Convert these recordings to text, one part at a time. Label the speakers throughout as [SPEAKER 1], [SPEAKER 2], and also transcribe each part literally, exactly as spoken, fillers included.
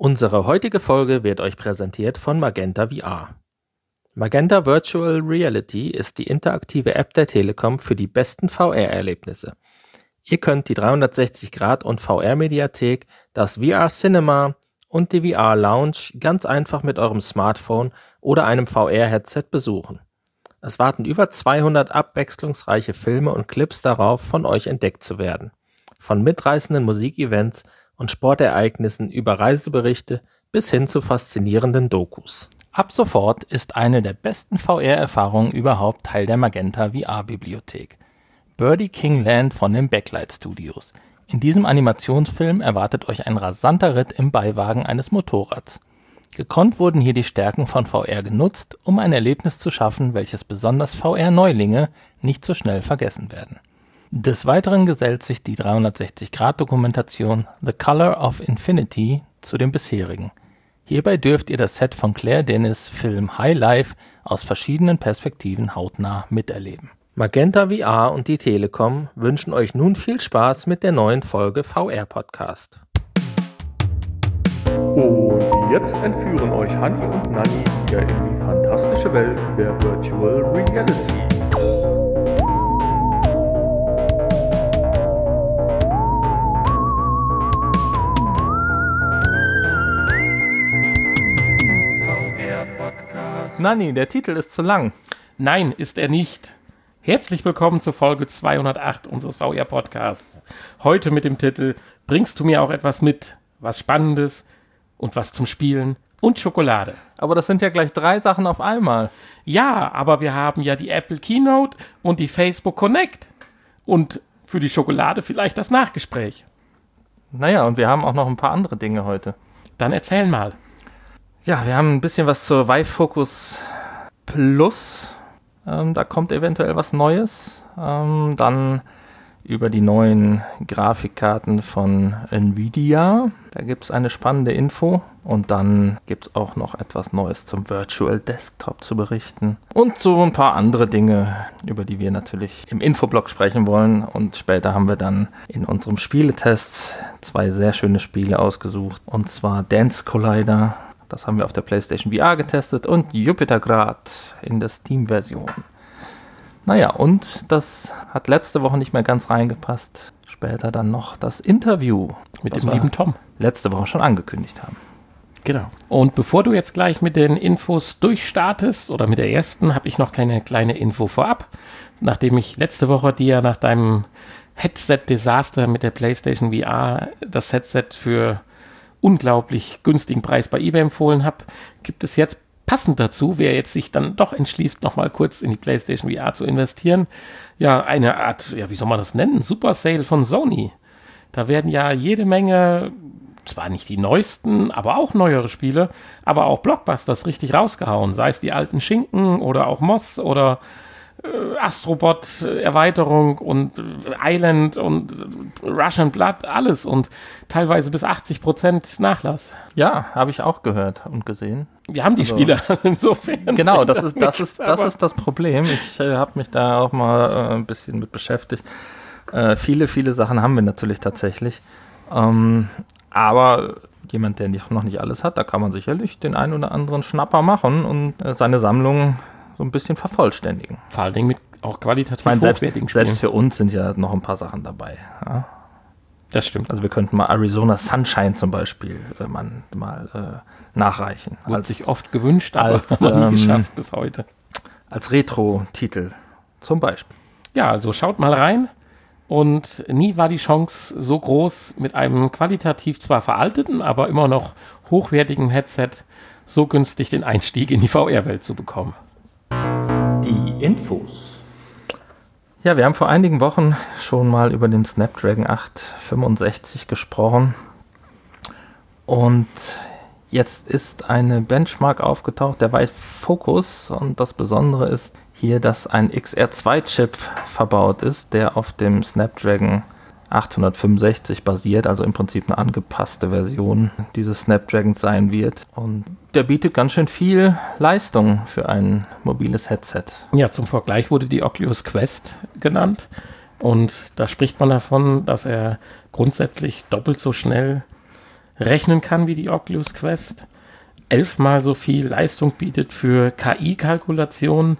[SPEAKER 1] Unsere heutige Folge wird euch präsentiert von Magenta V R. Magenta Virtual Reality ist die interaktive App der Telekom für die besten V R-Erlebnisse. Ihr könnt die dreihundertsechzig Grad und V R-Mediathek, das V R Cinema und die V R Lounge ganz einfach mit eurem Smartphone oder einem V R-Headset besuchen. Es warten über zweihundert abwechslungsreiche Filme und Clips darauf, von euch entdeckt zu werden. Von mitreißenden Musikevents und Sportereignissen über Reiseberichte bis hin zu faszinierenden Dokus. Ab sofort ist eine der besten V R-Erfahrungen überhaupt Teil der Magenta V R-Bibliothek. Birdie King Land von den Backlight Studios. In diesem Animationsfilm erwartet euch ein rasanter Ritt im Beiwagen eines Motorrads. Gekonnt wurden hier die Stärken von V R genutzt, um ein Erlebnis zu schaffen, welches besonders V R-Neulinge nicht so schnell vergessen werden. Des Weiteren gesellt sich die dreihundertsechzig Grad Dokumentation The Color of Infinity zu dem bisherigen. Hierbei dürft ihr das Set von Claire Denis' Film High Life aus verschiedenen Perspektiven hautnah miterleben. Magenta V R und die Telekom wünschen euch nun viel Spaß mit der neuen Folge V R Podcast.
[SPEAKER 2] Und jetzt entführen euch Hanni und Nanni wieder in die fantastische Welt der Virtual Reality.
[SPEAKER 1] Nanni, der Titel ist zu lang.
[SPEAKER 3] Nein, ist er nicht. Herzlich willkommen zur Folge zweihundertacht unseres V R-Podcasts. Heute mit dem Titel Bringst du mir auch etwas mit? Was Spannendes und was zum Spielen und Schokolade.
[SPEAKER 1] Aber das sind ja gleich drei Sachen auf einmal.
[SPEAKER 3] Ja, aber wir haben ja die Apple Keynote und die Facebook Connect. Und für die Schokolade vielleicht das Nachgespräch.
[SPEAKER 1] Naja, und wir haben auch noch ein paar andere Dinge heute.
[SPEAKER 3] Dann erzähl mal.
[SPEAKER 1] Ja, wir haben ein bisschen was zur Vive Focus Plus. Ähm, da kommt eventuell was Neues. Ähm, dann über die neuen Grafikkarten von Nvidia. Da gibt es eine spannende Info. Und dann gibt es auch noch etwas Neues zum Virtual Desktop zu berichten. Und so ein paar andere Dinge, über die wir natürlich im Infoblog sprechen wollen. Und später haben wir dann in unserem Spieletest zwei sehr schöne Spiele ausgesucht. Und zwar Dance Collider. Das haben wir auf der PlayStation V R getestet und Jupitergrad in der Steam-Version. Naja, und das hat letzte Woche nicht mehr ganz reingepasst. Später dann noch das Interview,
[SPEAKER 3] mit dem lieben Tom.
[SPEAKER 1] Letzte Woche schon angekündigt haben.
[SPEAKER 3] Genau. Und bevor du jetzt gleich mit den Infos durchstartest, oder mit der ersten, habe ich noch keine kleine Info vorab. Nachdem ich letzte Woche dir nach deinem Headset-Desaster mit der PlayStation V R das Headset für unglaublich günstigen Preis bei eBay empfohlen habe, gibt es jetzt passend dazu, wer jetzt sich dann doch entschließt, nochmal kurz in die PlayStation V R zu investieren, ja, eine Art, ja, wie soll man das nennen, Super Sale von Sony. Da werden ja jede Menge, zwar nicht die neuesten, aber auch neuere Spiele, aber auch Blockbusters richtig rausgehauen, sei es die alten Schinken oder auch Moss oder äh, Astrobot Erweiterung und Island und Russian Blood, alles und teilweise bis achtzig Prozent Nachlass.
[SPEAKER 1] Ja, habe ich auch gehört und gesehen.
[SPEAKER 3] Wir haben die also, Spiele insofern.
[SPEAKER 1] Genau, das, das ist, das, ist, das ist das Problem. Ich äh, habe mich da auch mal äh, ein bisschen mit beschäftigt. Äh, viele, viele Sachen haben wir natürlich tatsächlich. Ähm, aber jemand, der nicht, noch nicht alles hat, da kann man sicherlich den einen oder anderen Schnapper machen und äh, seine Sammlung so ein bisschen vervollständigen.
[SPEAKER 3] Vor allen Dingen mit auch qualitativ
[SPEAKER 1] ich meine,
[SPEAKER 3] hochwertigen
[SPEAKER 1] selbst, selbst für uns sind ja noch ein paar Sachen dabei. Ja?
[SPEAKER 3] Das stimmt.
[SPEAKER 1] Also wir könnten mal Arizona Sunshine zum Beispiel äh, man, mal äh, nachreichen.
[SPEAKER 3] Wurde
[SPEAKER 1] als,
[SPEAKER 3] sich oft gewünscht, aber
[SPEAKER 1] als,
[SPEAKER 3] nie
[SPEAKER 1] ähm,
[SPEAKER 3] geschafft bis heute.
[SPEAKER 1] Als Retro-Titel zum Beispiel.
[SPEAKER 3] Ja, also schaut mal rein. Und nie war die Chance so groß, mit einem qualitativ zwar veralteten, aber immer noch hochwertigen Headset so günstig den Einstieg in die V R-Welt zu bekommen.
[SPEAKER 1] Die Infos. Ja, wir haben vor einigen Wochen schon mal über den Snapdragon acht fünfundsechzig gesprochen. Und jetzt ist eine Benchmark aufgetaucht, der Vive Focus. Und das Besondere ist hier, dass ein X R zwei Chip verbaut ist, der auf dem Snapdragon achthundertfünfundsechzig basiert, also im Prinzip eine angepasste Version dieses Snapdragons sein wird. Und der bietet ganz schön viel Leistung für ein mobiles Headset.
[SPEAKER 3] Ja, zum Vergleich wurde die Oculus Quest genannt. Und da spricht man davon, dass er grundsätzlich doppelt so schnell rechnen kann wie die Oculus Quest, elfmal so viel Leistung bietet für K I-Kalkulationen,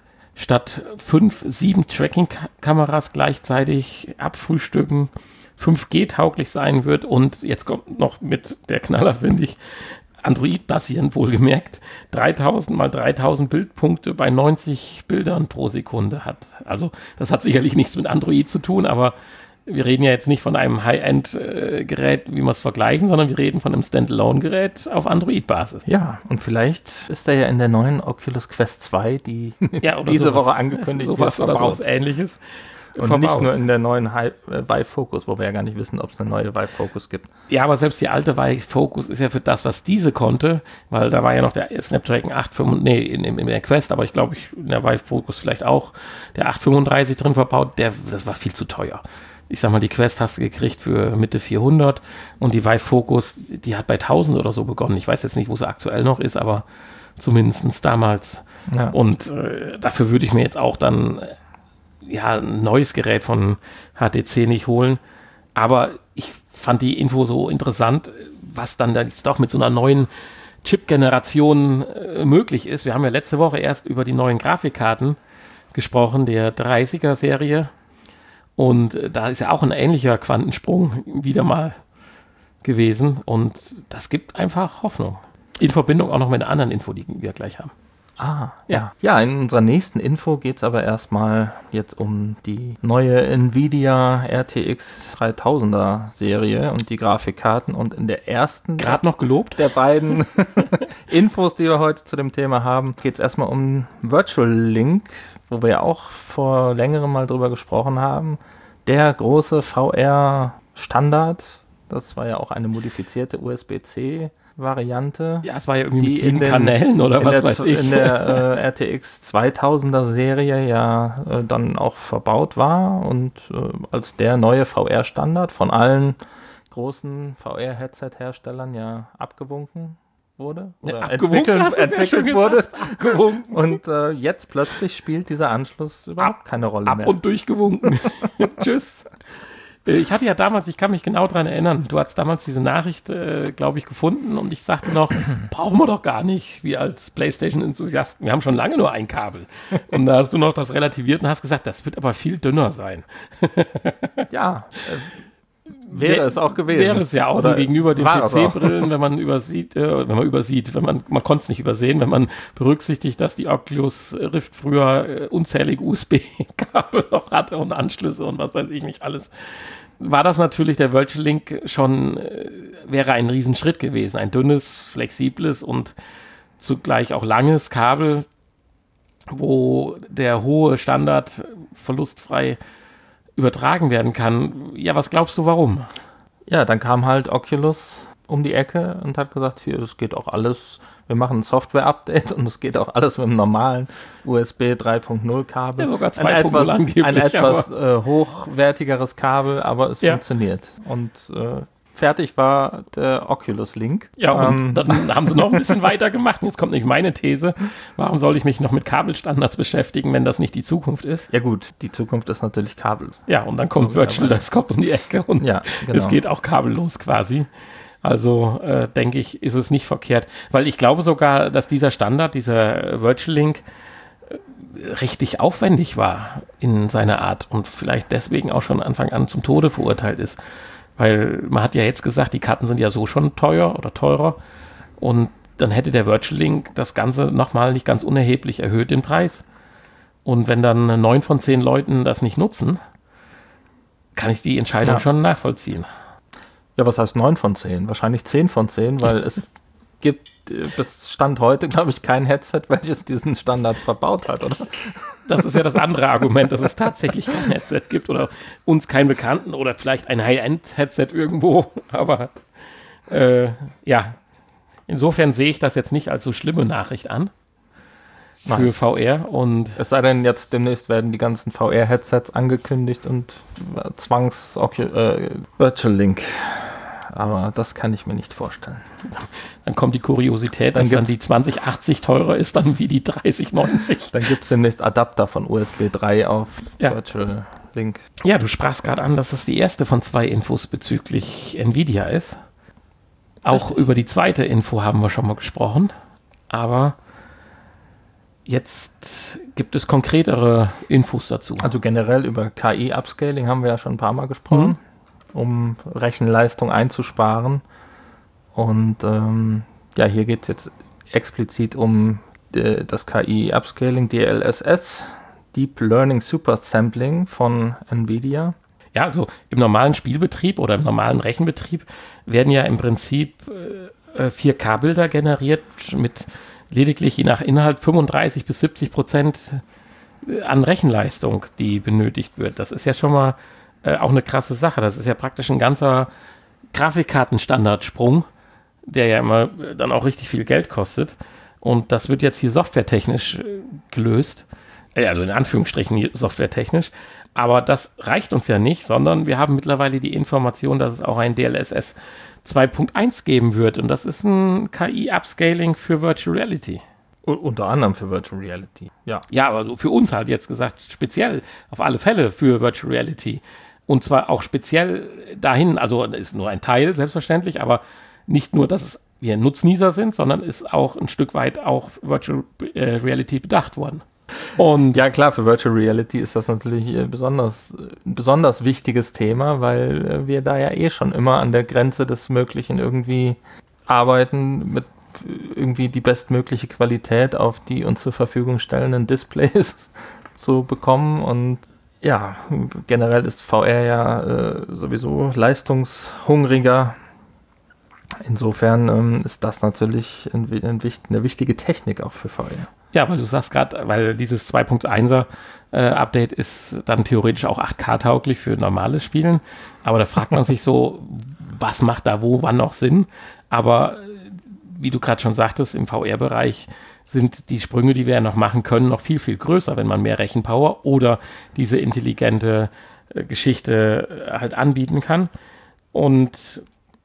[SPEAKER 3] statt fünf, sieben Tracking-Kameras gleichzeitig abfrühstücken, fünf G-tauglich sein wird und jetzt kommt noch mit der Knaller, finde ich, Android-basierend wohlgemerkt, dreitausend mal dreitausend Bildpunkte bei neunzig Bildern pro Sekunde hat. Also das hat sicherlich nichts mit Android zu tun, aber wir reden ja jetzt nicht von einem High-End-Gerät, wie wir es vergleichen, sondern wir reden von einem Standalone-Gerät auf Android-Basis.
[SPEAKER 1] Ja, und vielleicht ist er ja in der neuen Oculus Quest zwei, die
[SPEAKER 3] ja,
[SPEAKER 1] diese
[SPEAKER 3] sowas,
[SPEAKER 1] Woche angekündigt
[SPEAKER 3] sowas
[SPEAKER 1] wird,
[SPEAKER 3] oder sowas Ähnliches.
[SPEAKER 1] Und
[SPEAKER 3] verbaut.
[SPEAKER 1] Nicht nur in der neuen Hi- äh, Vive Focus, wo wir ja gar nicht wissen, ob es eine neue Vive Focus gibt.
[SPEAKER 3] Ja, aber selbst die alte Vive Focus ist ja für das, was diese konnte, weil da war ja noch der Snapdragon acht fünf, nee, in, in, in der Quest, aber ich glaube, ich, in der Vive Focus vielleicht auch, der acht fünfunddreißig drin verbaut, der, das war viel zu teuer. Ich sag mal, die Quest hast du gekriegt für Mitte vierhundert und die Vive Focus, die hat bei tausend oder so begonnen. Ich weiß jetzt nicht, wo sie aktuell noch ist, aber zumindest damals.
[SPEAKER 1] Ja.
[SPEAKER 3] Und äh, dafür würde ich mir jetzt auch dann ja, ein neues Gerät von H T C nicht holen. Aber ich fand die Info so interessant, was dann da jetzt doch mit so einer neuen Chip-Generation äh, möglich ist. Wir haben ja letzte Woche erst über die neuen Grafikkarten gesprochen, der dreißiger-Serie. Und äh, da ist ja auch ein ähnlicher Quantensprung wieder mal gewesen. Und das gibt einfach Hoffnung. In Verbindung auch noch mit einer anderen Info, die wir gleich haben.
[SPEAKER 1] Ah, ja. Ja, in unserer nächsten Info geht es aber erstmal jetzt um die neue Nvidia R T X dreitausender Serie und die Grafikkarten. Und in der ersten
[SPEAKER 3] Gerade noch gelobt
[SPEAKER 1] der beiden Infos, die wir heute zu dem Thema haben, geht es erstmal um Virtual Link, wo wir ja auch vor längerem mal drüber gesprochen haben. Der große V R-Standard, das war ja auch eine modifizierte U S B-C Variante.
[SPEAKER 3] Ja, es war ja irgendwie
[SPEAKER 1] die
[SPEAKER 3] mit sieben
[SPEAKER 1] in den,
[SPEAKER 3] Kanälen oder was
[SPEAKER 1] der,
[SPEAKER 3] weiß ich.
[SPEAKER 1] In der äh, R T X zweitausender Serie ja äh, dann auch verbaut war und äh, als der neue V R-Standard von allen großen V R-Headset-Herstellern ja abgewunken wurde. Oder
[SPEAKER 3] ja, entwickelt,
[SPEAKER 1] entwickelt, entwickelt wurde.
[SPEAKER 3] Abgewunken.
[SPEAKER 1] Und äh, jetzt plötzlich spielt dieser Anschluss überhaupt
[SPEAKER 3] ab,
[SPEAKER 1] keine Rolle
[SPEAKER 3] ab
[SPEAKER 1] mehr.
[SPEAKER 3] Ab und durchgewunken. Tschüss. Ich hatte ja damals, ich kann mich genau daran erinnern, du hast damals diese Nachricht, äh, glaube ich, gefunden und ich sagte noch, brauchen wir doch gar nicht, wir als PlayStation-Enthusiasten, wir haben schon lange nur ein Kabel. Und da hast du noch das relativiert und hast gesagt, das wird aber viel dünner sein.
[SPEAKER 1] Ja, äh, wäre Wär, es auch gewesen.
[SPEAKER 3] Wäre es ja auch
[SPEAKER 1] Oder
[SPEAKER 3] gegenüber den P C-Brillen, wenn man übersieht, äh, wenn man übersieht, wenn man, man konnte es nicht übersehen, wenn man berücksichtigt, dass die Oculus Rift früher äh, unzählige U S B-Kabel noch hatte und Anschlüsse und was weiß ich nicht alles. War das natürlich der Virtual Link schon, äh, wäre ein Riesenschritt gewesen. Ein dünnes, flexibles und zugleich auch langes Kabel, wo der hohe Standard verlustfrei übertragen werden kann. Ja, was glaubst du, warum?
[SPEAKER 1] Ja, dann kam halt Oculus um die Ecke und hat gesagt, hier, das geht auch alles, wir machen ein Software-Update und es geht auch alles mit einem normalen U S B drei Punkt null Kabel.
[SPEAKER 3] Ja, sogar zwei Punkt null angeblich.
[SPEAKER 1] Ein etwas äh, hochwertigeres Kabel, aber es ja. funktioniert. Und äh, fertig war der Oculus Link.
[SPEAKER 3] Ja, und ähm, dann haben sie noch ein bisschen weiter gemacht. Und jetzt kommt nämlich meine These. Warum soll ich mich noch mit Kabelstandards beschäftigen, wenn das nicht die Zukunft ist?
[SPEAKER 1] Ja gut, die Zukunft ist natürlich Kabel.
[SPEAKER 3] Ja, und dann kommt Virtual Desktop um die Ecke und
[SPEAKER 1] ja, genau.
[SPEAKER 3] Es geht auch kabellos quasi. Also äh, denke ich, ist es nicht verkehrt. Weil ich glaube sogar, dass dieser Standard, dieser Virtual Link, äh, richtig aufwendig war in seiner Art und vielleicht deswegen auch schon Anfang an zum Tode verurteilt ist. Weil man hat ja jetzt gesagt, die Karten sind ja so schon teuer oder teurer und dann hätte der Virtual Link das Ganze nochmal nicht ganz unerheblich erhöht, den Preis. Und wenn dann neun von zehn Leuten das nicht nutzen, kann ich die Entscheidung ja. schon nachvollziehen.
[SPEAKER 1] Ja, was heißt neun von zehn? Wahrscheinlich zehn von zehn, weil es gibt bis Stand heute, glaube ich, kein Headset, welches diesen Standard verbaut hat, oder?
[SPEAKER 3] Das ist ja das andere Argument, dass es tatsächlich kein Headset gibt oder uns keinen Bekannten oder vielleicht ein High-End-Headset irgendwo. Aber äh, ja, insofern sehe ich das jetzt nicht als so schlimme Nachricht an für Nein. V R. Und
[SPEAKER 1] es sei denn, jetzt demnächst werden die ganzen V R-Headsets angekündigt und Zwangs äh, Virtual Link. Aber das kann ich mir nicht vorstellen.
[SPEAKER 3] Dann kommt die Kuriosität, dass dann, dann die zwanzig achtzig teurer ist, dann wie die dreißig neunzig.
[SPEAKER 1] Dann gibt es demnächst Adapter von U S B drei auf
[SPEAKER 3] ja.
[SPEAKER 1] Virtual Link.
[SPEAKER 3] Ja, du sprachst gerade an, dass das die erste von zwei Infos bezüglich Nvidia ist. Auch
[SPEAKER 1] Richtig.
[SPEAKER 3] über die zweite Info haben wir schon mal gesprochen, aber jetzt gibt es konkretere Infos dazu.
[SPEAKER 1] Also generell über K I-Upscaling haben wir ja schon ein paar Mal gesprochen, mhm. um Rechenleistung einzusparen. Und ähm, ja, hier geht es jetzt explizit um äh, das K I-Upscaling, D L S S, Deep Learning Super Sampling von NVIDIA.
[SPEAKER 3] Ja, also im normalen Spielbetrieb oder im normalen Rechenbetrieb werden ja im Prinzip äh, vier K-Bilder generiert mit lediglich je nach Inhalt fünfunddreißig bis siebzig Prozent an Rechenleistung, die benötigt wird. Das ist ja schon mal äh, auch eine krasse Sache. Das ist ja praktisch ein ganzer Grafikkartenstandardsprung, der ja immer dann auch richtig viel Geld kostet. Und das wird jetzt hier softwaretechnisch äh, gelöst. Äh, also in Anführungsstrichen softwaretechnisch. Aber das reicht uns ja nicht, sondern wir haben mittlerweile die Information, dass es auch ein D L S S zwei Punkt eins geben wird. Und das ist ein K I-Upscaling für Virtual Reality.
[SPEAKER 1] U- unter anderem für Virtual Reality, ja.
[SPEAKER 3] Ja, aber für uns halt jetzt gesagt, speziell auf alle Fälle für Virtual Reality. Und zwar auch speziell dahin, also ist nur ein Teil, selbstverständlich, aber nicht nur, dass es wir Nutznießer sind, sondern ist auch ein Stück weit auch Virtual äh, Reality bedacht worden. Und
[SPEAKER 1] ja klar, für Virtual Reality ist das natürlich äh, besonders, äh, ein besonders wichtiges Thema, weil äh, wir da ja eh schon immer an der Grenze des Möglichen irgendwie arbeiten, mit irgendwie die bestmögliche Qualität auf die uns zur Verfügung stellenden Displays zu bekommen. Und ja, generell ist V R ja äh, sowieso leistungshungriger. Insofern ähm, ist das natürlich ein, ein, eine wichtige Technik auch für V R.
[SPEAKER 3] Ja, weil du sagst gerade, weil dieses zwei Punkt eins äh, Update ist dann theoretisch auch acht K-tauglich für normales Spielen. Aber da fragt man sich so, was macht da wo, wann noch Sinn? Aber wie du gerade schon sagtest, im V R-Bereich sind die Sprünge, die wir ja noch machen können, noch viel, viel größer, wenn man mehr Rechenpower oder diese intelligente äh, Geschichte halt anbieten kann. Und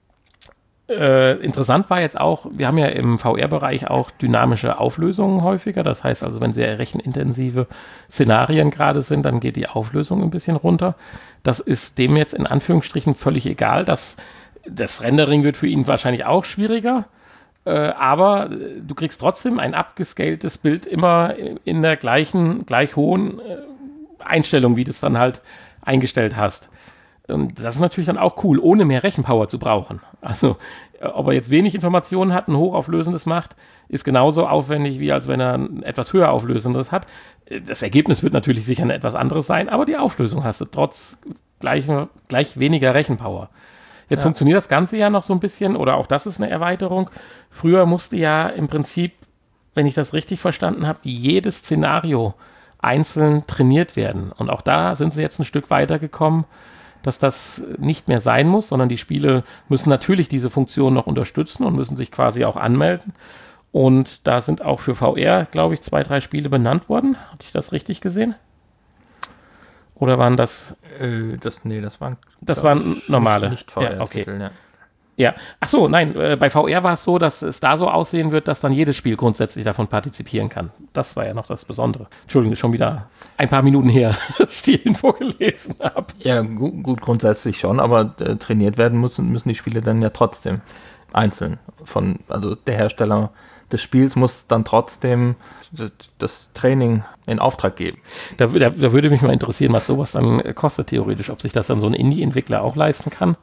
[SPEAKER 3] Äh, interessant war jetzt auch, wir haben ja im V R-Bereich auch dynamische Auflösungen häufiger. Das heißt also, wenn sehr rechenintensive Szenarien gerade sind, dann geht die Auflösung ein bisschen runter. Das ist dem jetzt in Anführungsstrichen völlig egal. Das, das Rendering wird für ihn wahrscheinlich auch schwieriger. Äh, aber du kriegst trotzdem ein abgescaltes Bild immer in der gleichen, gleich hohen äh, Einstellung, wie du es dann halt eingestellt hast. Und das ist natürlich dann auch cool, ohne mehr Rechenpower zu brauchen. Also, ob er jetzt wenig Informationen hat, ein hochauflösendes macht, ist genauso aufwendig, wie als wenn er ein etwas höher auflösendes hat. Das Ergebnis wird natürlich sicher ein etwas anderes sein, aber die Auflösung hast du trotz gleich, gleich weniger Rechenpower. Jetzt ja. Funktioniert das Ganze ja noch so ein bisschen, oder auch das ist eine Erweiterung. Früher musste ja im Prinzip, wenn ich das richtig verstanden habe, jedes Szenario einzeln trainiert werden. Und auch da sind sie jetzt ein Stück weitergekommen, dass das nicht mehr sein muss, sondern die Spiele müssen natürlich diese Funktion noch unterstützen und müssen sich quasi auch anmelden. Und da sind auch für V R, glaube ich, zwei, drei Spiele benannt worden. Hatte ich das richtig gesehen? Oder waren das...
[SPEAKER 1] Äh, das nee, das waren...
[SPEAKER 3] Das waren normale.
[SPEAKER 1] Nicht, nicht V R-Titel,
[SPEAKER 3] ja, okay.
[SPEAKER 1] ja.
[SPEAKER 3] Ja, ach so, nein, äh, bei V R war es so, dass es da so aussehen wird, dass dann jedes Spiel grundsätzlich davon partizipieren kann. Das war ja noch das Besondere. Entschuldigung, schon wieder ein paar Minuten her, dass ich die Info gelesen habe.
[SPEAKER 1] Ja, gut, gut, grundsätzlich schon, aber äh, trainiert werden müssen, müssen die Spiele dann ja trotzdem einzeln. Von, also der Hersteller des Spiels muss dann trotzdem das Training in Auftrag geben.
[SPEAKER 3] Da, da, da würde mich mal interessieren, was sowas dann kostet theoretisch, ob sich das dann so ein Indie-Entwickler auch leisten kann.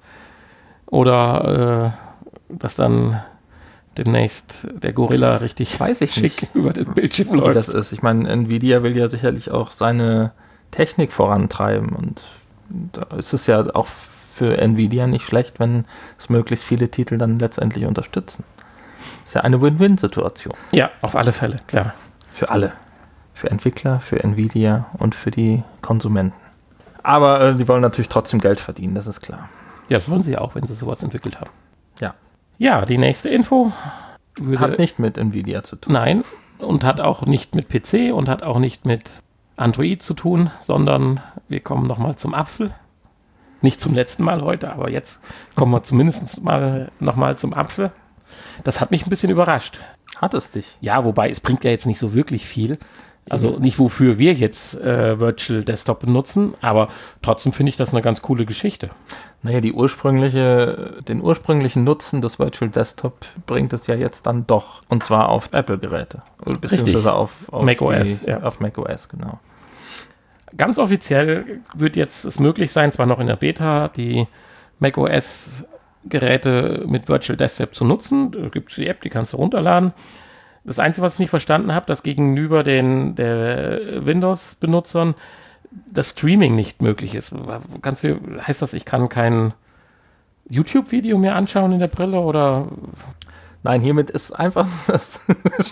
[SPEAKER 3] Oder äh, dass dann demnächst der Gorilla richtig
[SPEAKER 1] Weiß ich
[SPEAKER 3] schick
[SPEAKER 1] nicht,
[SPEAKER 3] über den Bildschirm
[SPEAKER 1] wie
[SPEAKER 3] läuft.
[SPEAKER 1] das ist. Ich meine, Nvidia will ja sicherlich auch seine Technik vorantreiben und da ist es ja auch für Nvidia nicht schlecht, wenn es möglichst viele Titel dann letztendlich unterstützen. Das ist ja eine Win-Win-Situation.
[SPEAKER 3] Ja, auf alle Fälle, klar.
[SPEAKER 1] Für alle. Für Entwickler, für Nvidia und für die Konsumenten. Aber äh, die wollen natürlich trotzdem Geld verdienen, das ist klar.
[SPEAKER 3] Ja, das wollen sie auch, wenn sie sowas entwickelt haben.
[SPEAKER 1] Ja.
[SPEAKER 3] Ja, die nächste Info würde,
[SPEAKER 1] hat nicht mit Nvidia zu tun.
[SPEAKER 3] Nein, und hat auch nicht mit P C und hat auch nicht mit Android zu tun, sondern wir kommen nochmal zum Apfel. Nicht zum letzten Mal heute, aber jetzt kommen wir zumindest mal nochmal zum Apfel. Das hat mich ein bisschen überrascht.
[SPEAKER 1] Hat es dich?
[SPEAKER 3] Ja, wobei es bringt ja jetzt nicht so wirklich viel. Also nicht, wofür wir jetzt äh, Virtual Desktop benutzen, aber trotzdem finde ich das eine ganz coole Geschichte.
[SPEAKER 1] Naja, die ursprüngliche, den ursprünglichen Nutzen des Virtual Desktop bringt es ja jetzt dann doch. Und zwar auf Apple-Geräte. Beziehungsweise auf, auf
[SPEAKER 3] macOS.
[SPEAKER 1] Die,
[SPEAKER 3] Ja.
[SPEAKER 1] Auf macOS, genau.
[SPEAKER 3] Ganz offiziell wird jetzt es möglich sein, zwar noch in der Beta, die macOS-Geräte mit Virtual Desktop zu nutzen. Da gibt es die App, die kannst du runterladen. Das Einzige, was ich nicht verstanden habe, dass gegenüber den der Windows-Benutzern das Streaming nicht möglich ist. Kannst du, heißt das, ich kann kein YouTube-Video mehr anschauen in der Brille oder?
[SPEAKER 1] Nein, hiermit ist einfach das.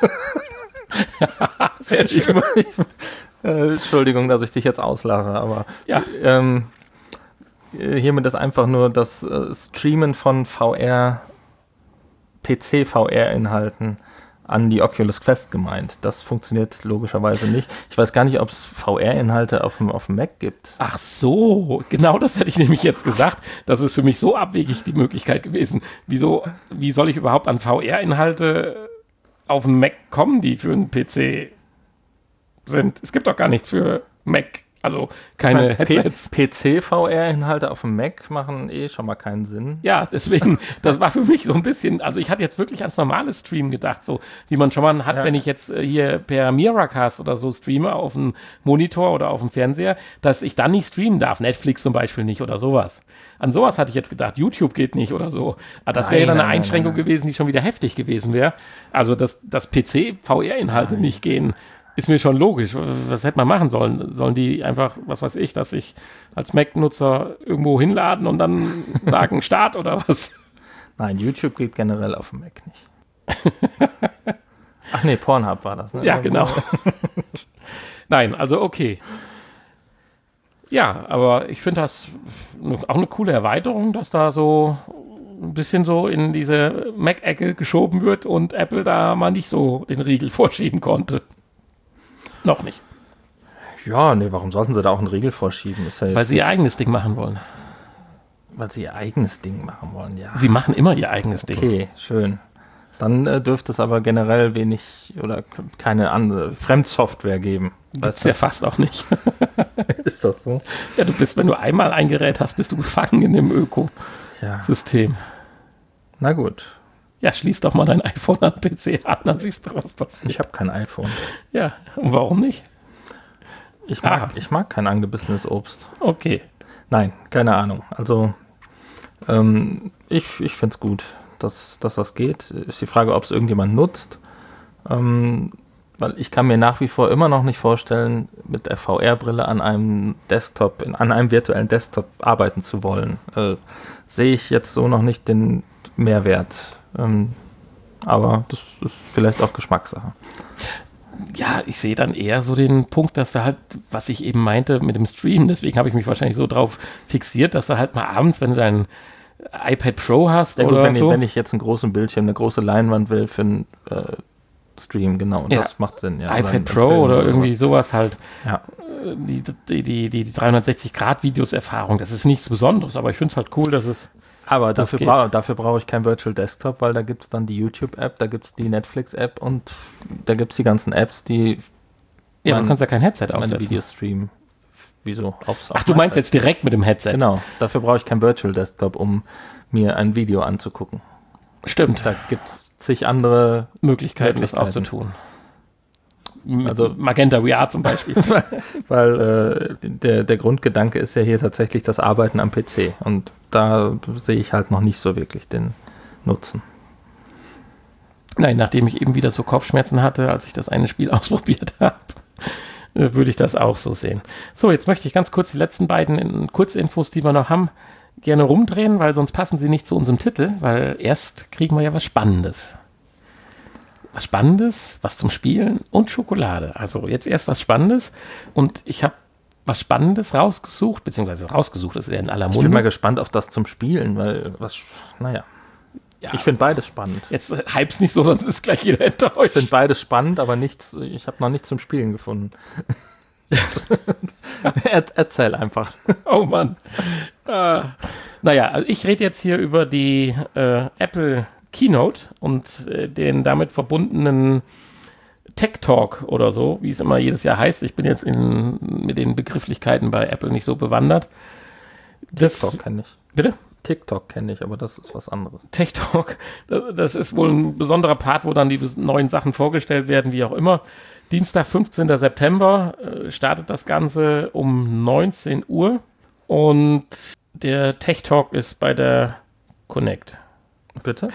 [SPEAKER 3] Sehr schön.
[SPEAKER 1] Ich, ich, äh, Entschuldigung, dass ich dich jetzt auslache, aber
[SPEAKER 3] ja.
[SPEAKER 1] ähm, hiermit ist einfach nur das äh, Streamen von V R, P C-V R-Inhalten an die Oculus Quest gemeint. Das funktioniert logischerweise nicht. Ich weiß gar nicht, ob es V R-Inhalte auf dem, auf dem Mac gibt.
[SPEAKER 3] Ach so, genau das hätte ich nämlich jetzt gesagt. Das ist für mich so abwegig die Möglichkeit gewesen. Wieso, wie soll ich überhaupt an V R-Inhalte auf dem Mac kommen, die für einen P C sind? Es gibt doch gar nichts für Mac. Also keine Headsets.
[SPEAKER 1] P C-V R-Inhalte auf dem Mac machen eh schon mal keinen Sinn.
[SPEAKER 3] Ja, deswegen, das war für mich so ein bisschen, also ich hatte jetzt wirklich ans normale Stream gedacht, so wie man schon mal hat, ja. Wenn ich jetzt hier per Miracast oder so streame auf dem Monitor oder auf dem Fernseher, dass ich dann nicht streamen darf. Netflix zum Beispiel nicht oder sowas. An sowas hatte ich jetzt gedacht, YouTube geht nicht oder so. Aber das wäre ja dann eine nein, Einschränkung nein, nein. gewesen, die schon wieder heftig gewesen wäre. Also, dass, dass P C-V R-Inhalte nicht gehen, ist mir schon logisch. Was hätte man machen sollen? Sollen die einfach, was weiß ich, dass ich als Mac-Nutzer irgendwo hinladen und dann sagen Start oder was?
[SPEAKER 1] Nein, YouTube geht generell auf dem Mac nicht. Ach nee, Pornhub war das, ne?
[SPEAKER 3] Ja, genau. Nein, also okay. Ja, aber ich finde das auch eine coole Erweiterung, dass da so ein bisschen so in diese Mac-Ecke geschoben wird und Apple da mal nicht so den Riegel vorschieben konnte. Noch nicht.
[SPEAKER 1] Ja, nee, warum sollten sie da auch einen Riegel vorschieben? Ist ja jetzt
[SPEAKER 3] Weil sie ihr eigenes Ding machen wollen.
[SPEAKER 1] Weil sie ihr eigenes Ding machen wollen, ja.
[SPEAKER 3] Sie machen immer ihr eigenes Ding.
[SPEAKER 1] Okay, schön. Dann äh, dürfte es aber generell wenig oder keine andere Fremdsoftware geben.
[SPEAKER 3] Das ist ja fast auch nicht.
[SPEAKER 1] Ist das so?
[SPEAKER 3] Ja, du bist, wenn du einmal ein Gerät hast, bist du gefangen in dem Ökosystem.
[SPEAKER 1] Ja. Na gut.
[SPEAKER 3] Ja, schließ doch mal dein iPhone an P C an, dann siehst du, was passiert.
[SPEAKER 1] Ich habe kein iPhone.
[SPEAKER 3] Ja, und warum nicht?
[SPEAKER 1] Ich mag, ah. ich mag kein angebissenes Obst.
[SPEAKER 3] Okay.
[SPEAKER 1] Nein, keine Ahnung. Also, ähm, ich, ich finde es gut, dass, dass das geht. Ist die Frage, ob es irgendjemand nutzt. Ähm, weil ich kann mir nach wie vor immer noch nicht vorstellen, mit der V R-Brille an einem Desktop, in, an einem virtuellen Desktop arbeiten zu wollen. Äh, sehe ich jetzt so noch nicht den Mehrwert. Ähm, aber das ist vielleicht auch Geschmackssache.
[SPEAKER 3] Ja, ich sehe dann eher so den Punkt, dass da halt, was ich eben meinte mit dem Stream, deswegen habe ich mich wahrscheinlich so drauf fixiert, dass du halt mal abends, wenn du dein iPad Pro hast ja, oder
[SPEAKER 1] gut, wenn
[SPEAKER 3] so.
[SPEAKER 1] Ich, wenn ich jetzt einen großen Bildschirm, eine große Leinwand will für einen äh, Stream, genau, und
[SPEAKER 3] ja,
[SPEAKER 1] das macht Sinn. Ja.
[SPEAKER 3] iPad Pro oder, oder irgendwie sowas, sowas halt.
[SPEAKER 1] Ja.
[SPEAKER 3] Die, die, die, die dreihundertsechzig Grad Videos-Erfahrung, das ist nichts Besonderes, aber ich finde es halt cool, dass es
[SPEAKER 1] Aber dafür, bra- dafür brauche ich kein Virtual Desktop, weil da gibt es dann die YouTube-App, da gibt es die Netflix-App und da gibt es die ganzen Apps, die
[SPEAKER 3] ja, mein, du kannst ja kein Headset aufsetzen.
[SPEAKER 1] Meine Videos streamen. Wieso? Aufs,
[SPEAKER 3] Ach, du meinst jetzt direkt mit dem Headset?
[SPEAKER 1] Genau, dafür brauche ich kein Virtual Desktop, um mir ein Video anzugucken.
[SPEAKER 3] Stimmt.
[SPEAKER 1] Da gibt es zig andere
[SPEAKER 3] Möglichkeiten,
[SPEAKER 1] Möglichkeiten,
[SPEAKER 3] das auch zu tun.
[SPEAKER 1] Also
[SPEAKER 3] Magenta V R zum Beispiel.
[SPEAKER 1] Weil äh, der, der Grundgedanke ist ja hier tatsächlich das Arbeiten am P C. Und da sehe ich halt noch nicht so wirklich den Nutzen.
[SPEAKER 3] Nein, nachdem ich eben wieder so Kopfschmerzen hatte, als ich das eine Spiel ausprobiert habe, würde ich das auch so sehen. So, jetzt möchte ich ganz kurz die letzten beiden Kurzinfos, die wir noch haben, gerne rumdrehen, weil sonst passen sie nicht zu unserem Titel, weil erst kriegen wir ja was Spannendes. Was Spannendes, was zum Spielen und Schokolade. Also jetzt erst was Spannendes und ich habe was Spannendes rausgesucht, beziehungsweise rausgesucht ist ja in aller Munde.
[SPEAKER 1] Ich bin mal gespannt auf das zum Spielen, weil was, naja. Ja, ich finde beides spannend.
[SPEAKER 3] Jetzt hype's nicht so, sonst ist gleich jeder enttäuscht.
[SPEAKER 1] Ich finde beides spannend, aber nichts, ich habe noch nichts zum Spielen gefunden. er, erzähl einfach.
[SPEAKER 3] Oh Mann. Äh, naja, also ich rede jetzt hier über die äh, Apple Keynote und äh, den damit verbundenen Tech Talk oder so, wie es immer jedes Jahr heißt. Ich bin jetzt in, mit den Begrifflichkeiten bei Apple nicht so bewandert. Das,
[SPEAKER 1] TikTok kenne ich.
[SPEAKER 3] Bitte?
[SPEAKER 1] TikTok kenne ich, aber das ist was anderes.
[SPEAKER 3] Tech Talk, das, das ist wohl ein besonderer Part, wo dann die neuen Sachen vorgestellt werden, wie auch immer. Dienstag, fünfzehnten September äh, startet das Ganze um neunzehn Uhr und der Tech Talk ist bei der Connect.
[SPEAKER 1] Bitte?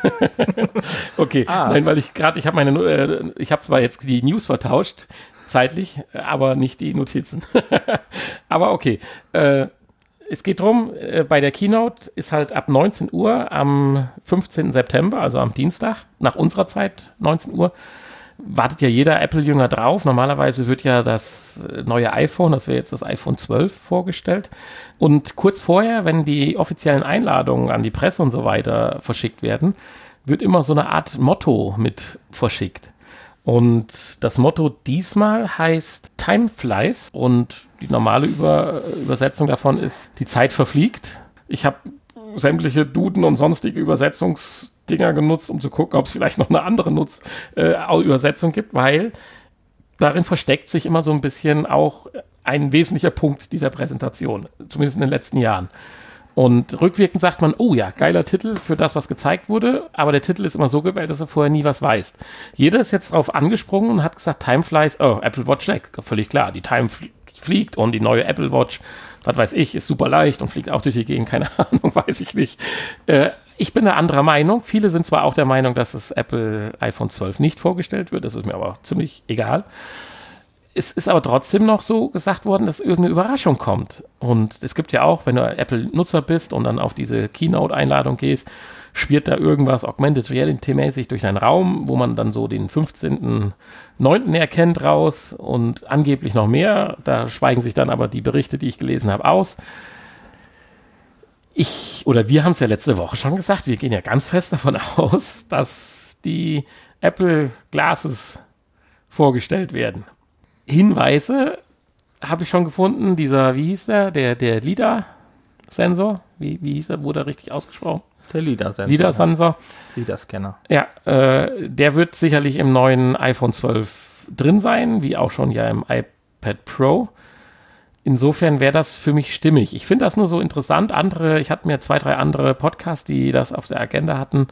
[SPEAKER 3] Okay, ah. Nein, weil ich gerade, ich habe meine, äh, ich habe zwar jetzt die News vertauscht, zeitlich, aber nicht die Notizen. Aber okay, äh, es geht drum, äh, bei der Keynote ist halt ab neunzehn Uhr am fünfzehnten September, also am Dienstag, nach unserer Zeit, neunzehn Uhr, wartet ja jeder Apple-Jünger drauf. Normalerweise wird ja das neue iPhone, das wäre jetzt das iPhone zwölf, vorgestellt. Und kurz vorher, wenn die offiziellen Einladungen an die Presse und so weiter verschickt werden, wird immer so eine Art Motto mit verschickt. Und das Motto diesmal heißt Time Flies und die normale Über- Übersetzung davon ist, die Zeit verfliegt. Ich habe sämtliche Duden und sonstige Übersetzungsdinger genutzt, um zu gucken, ob es vielleicht noch eine andere Nutz- äh, Übersetzung gibt, weil darin versteckt sich immer so ein bisschen auch ein wesentlicher Punkt dieser Präsentation, zumindest in den letzten Jahren. Und rückwirkend sagt man, oh ja, geiler Titel für das, was gezeigt wurde, aber der Titel ist immer so gewählt, dass er vorher nie was weiß. Jeder ist jetzt drauf angesprungen und hat gesagt, Time flies, oh, Apple Watch leg, völlig klar, die Time fliegt und die neue Apple Watch, was weiß ich, ist super leicht und fliegt auch durch die Gegend, keine Ahnung, weiß ich nicht. Äh, ich bin eine anderer Meinung. Viele sind zwar auch der Meinung, dass das Apple iPhone zwölf nicht vorgestellt wird, das ist mir aber auch ziemlich egal. Es ist aber trotzdem noch so gesagt worden, dass irgendeine Überraschung kommt. Und es gibt ja auch, wenn du Apple-Nutzer bist und dann auf diese Keynote-Einladung gehst, schwirrt da irgendwas Augmented Reality-mäßig durch einen Raum, wo man dann so den fünfzehnten neunten erkennt raus und angeblich noch mehr. Da schweigen sich dann aber die Berichte, die ich gelesen habe, aus. Ich, oder wir haben es ja letzte Woche schon gesagt, wir gehen ja ganz fest davon aus, dass die Apple Glasses vorgestellt werden. Hinweise habe ich schon gefunden, dieser, wie hieß der, der, der LiDAR-Sensor, wie, wie hieß er, wurde er richtig ausgesprochen?
[SPEAKER 1] Der LiDAR-Sensor.
[SPEAKER 3] LiDAR-Sensor.
[SPEAKER 1] LiDAR-Scanner.
[SPEAKER 3] Ja, äh, der wird sicherlich im neuen iPhone zwölf drin sein, wie auch schon ja im iPad Pro. Insofern wäre das für mich stimmig. Ich finde das nur so interessant. Andere, ich hatte mir zwei, drei andere Podcasts, die das auf der Agenda hatten,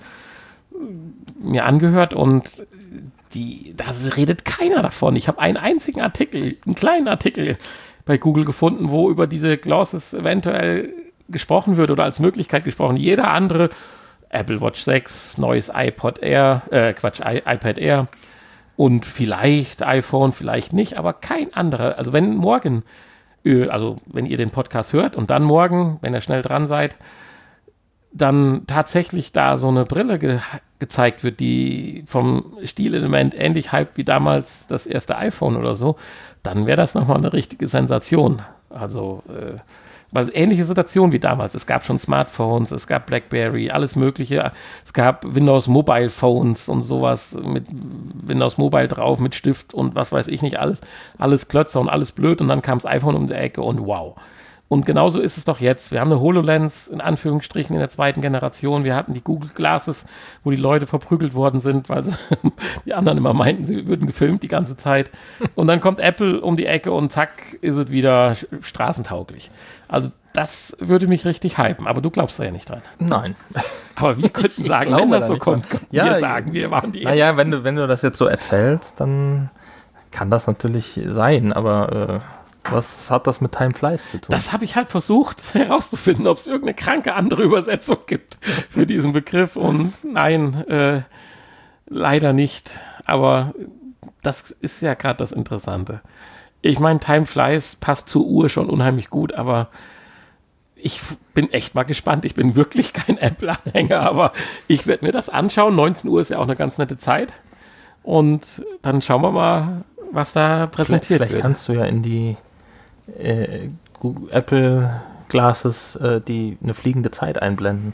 [SPEAKER 3] mir angehört und Die, da redet keiner davon. Ich habe einen einzigen Artikel, einen kleinen Artikel bei Google gefunden, wo über diese Glasses eventuell gesprochen wird oder als Möglichkeit gesprochen. Jeder andere, Apple Watch sechs, neues iPod Air, äh, Quatsch, I- iPad Air und vielleicht iPhone, vielleicht nicht, aber kein anderer. Also wenn morgen, also wenn ihr den Podcast hört und dann morgen, wenn ihr schnell dran seid, dann tatsächlich da so eine Brille ge- gezeigt wird, die vom Stilelement ähnlich hype wie damals das erste iPhone oder so, dann wäre das nochmal eine richtige Sensation. Also, äh, weil ähnliche Situation wie damals. Es gab schon Smartphones, es gab BlackBerry, alles Mögliche. Es gab Windows Mobile Phones und sowas mit Windows Mobile drauf, mit Stift und was weiß ich nicht, alles, alles Klötzer und alles blöd und dann kam das iPhone um die Ecke und wow. Und genauso ist es doch jetzt. Wir haben eine HoloLens in Anführungsstrichen in der zweiten Generation. Wir hatten die Google Glasses, wo die Leute verprügelt worden sind, weil sie, die anderen immer meinten, sie würden gefilmt die ganze Zeit. Und dann kommt Apple um die Ecke und zack, ist es wieder straßentauglich. Also das würde mich richtig hypen. Aber du glaubst da ja nicht dran.
[SPEAKER 1] Nein.
[SPEAKER 3] Aber wir könnten sagen, wenn das so kommt,
[SPEAKER 1] ja,
[SPEAKER 3] wir sagen, wir waren die
[SPEAKER 1] Ersten. Naja, wenn du, wenn du das jetzt so erzählst, dann kann das natürlich sein. Aber... Äh was hat das mit Time Flies zu tun?
[SPEAKER 3] Das habe ich halt versucht herauszufinden, ob es irgendeine kranke andere Übersetzung gibt für diesen Begriff. Und nein, äh, leider nicht. Aber das ist ja gerade das Interessante. Ich meine, Time Flies passt zur Uhr schon unheimlich gut, aber ich bin echt mal gespannt. Ich bin wirklich kein Apple-Anhänger, aber ich werde mir das anschauen. neunzehn Uhr ist ja auch eine ganz nette Zeit. Und dann schauen wir mal, was da präsentiert
[SPEAKER 1] vielleicht, vielleicht
[SPEAKER 3] wird.
[SPEAKER 1] Kannst du ja in die Äh, Google, Apple Glasses, äh, die eine fliegende Zeit einblenden.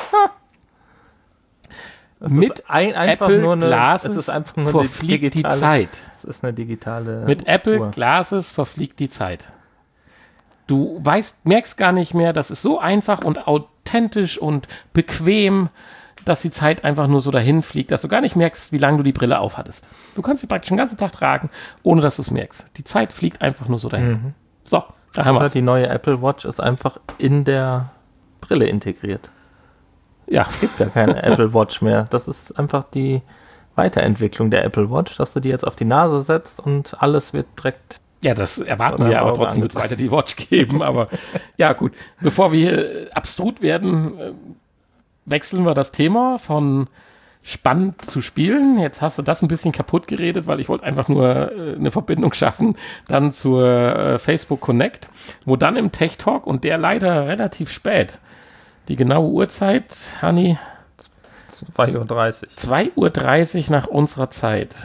[SPEAKER 1] Es
[SPEAKER 3] Mit
[SPEAKER 1] ist ein, einfach
[SPEAKER 3] Apple
[SPEAKER 1] nur eine,
[SPEAKER 3] Glasses
[SPEAKER 1] es ist einfach nur
[SPEAKER 3] verfliegt
[SPEAKER 1] digitale,
[SPEAKER 3] die Zeit.
[SPEAKER 1] Es ist eine digitale
[SPEAKER 3] Mit Apple
[SPEAKER 1] Uhr.
[SPEAKER 3] Glasses verfliegt die Zeit. Du weißt, merkst gar nicht mehr, das ist so einfach und authentisch und bequem. dass die Zeit einfach nur so dahin fliegt, dass du gar nicht merkst, wie lange du die Brille aufhattest. Du kannst sie praktisch den ganzen Tag tragen, ohne dass du es merkst. Die Zeit fliegt einfach nur so dahin.
[SPEAKER 1] Mhm.
[SPEAKER 3] So, da haben wir
[SPEAKER 1] Oder
[SPEAKER 3] es.
[SPEAKER 1] die neue Apple Watch ist einfach in der Brille integriert.
[SPEAKER 3] Ja,
[SPEAKER 1] Es gibt ja keine Apple Watch mehr. Das ist einfach die Weiterentwicklung der Apple Watch, dass du die jetzt auf die Nase setzt und alles wird direkt...
[SPEAKER 3] ja, das erwarten
[SPEAKER 1] Oder
[SPEAKER 3] wir, aber
[SPEAKER 1] Auge
[SPEAKER 3] trotzdem wird es
[SPEAKER 1] angezeigt.
[SPEAKER 3] weiter die Watch geben. Aber ja, gut. Bevor wir äh, abstrut werden, äh, wechseln wir das Thema von spannend zu spielen. Jetzt hast du das ein bisschen kaputt geredet, weil ich wollte einfach nur äh, eine Verbindung schaffen, dann zur äh, Facebook Connect, wo dann im Tech Talk, und der leider relativ spät, die genaue Uhrzeit, Hanni,
[SPEAKER 1] zwei Uhr dreißig.
[SPEAKER 3] zwei Uhr dreißig nach unserer Zeit.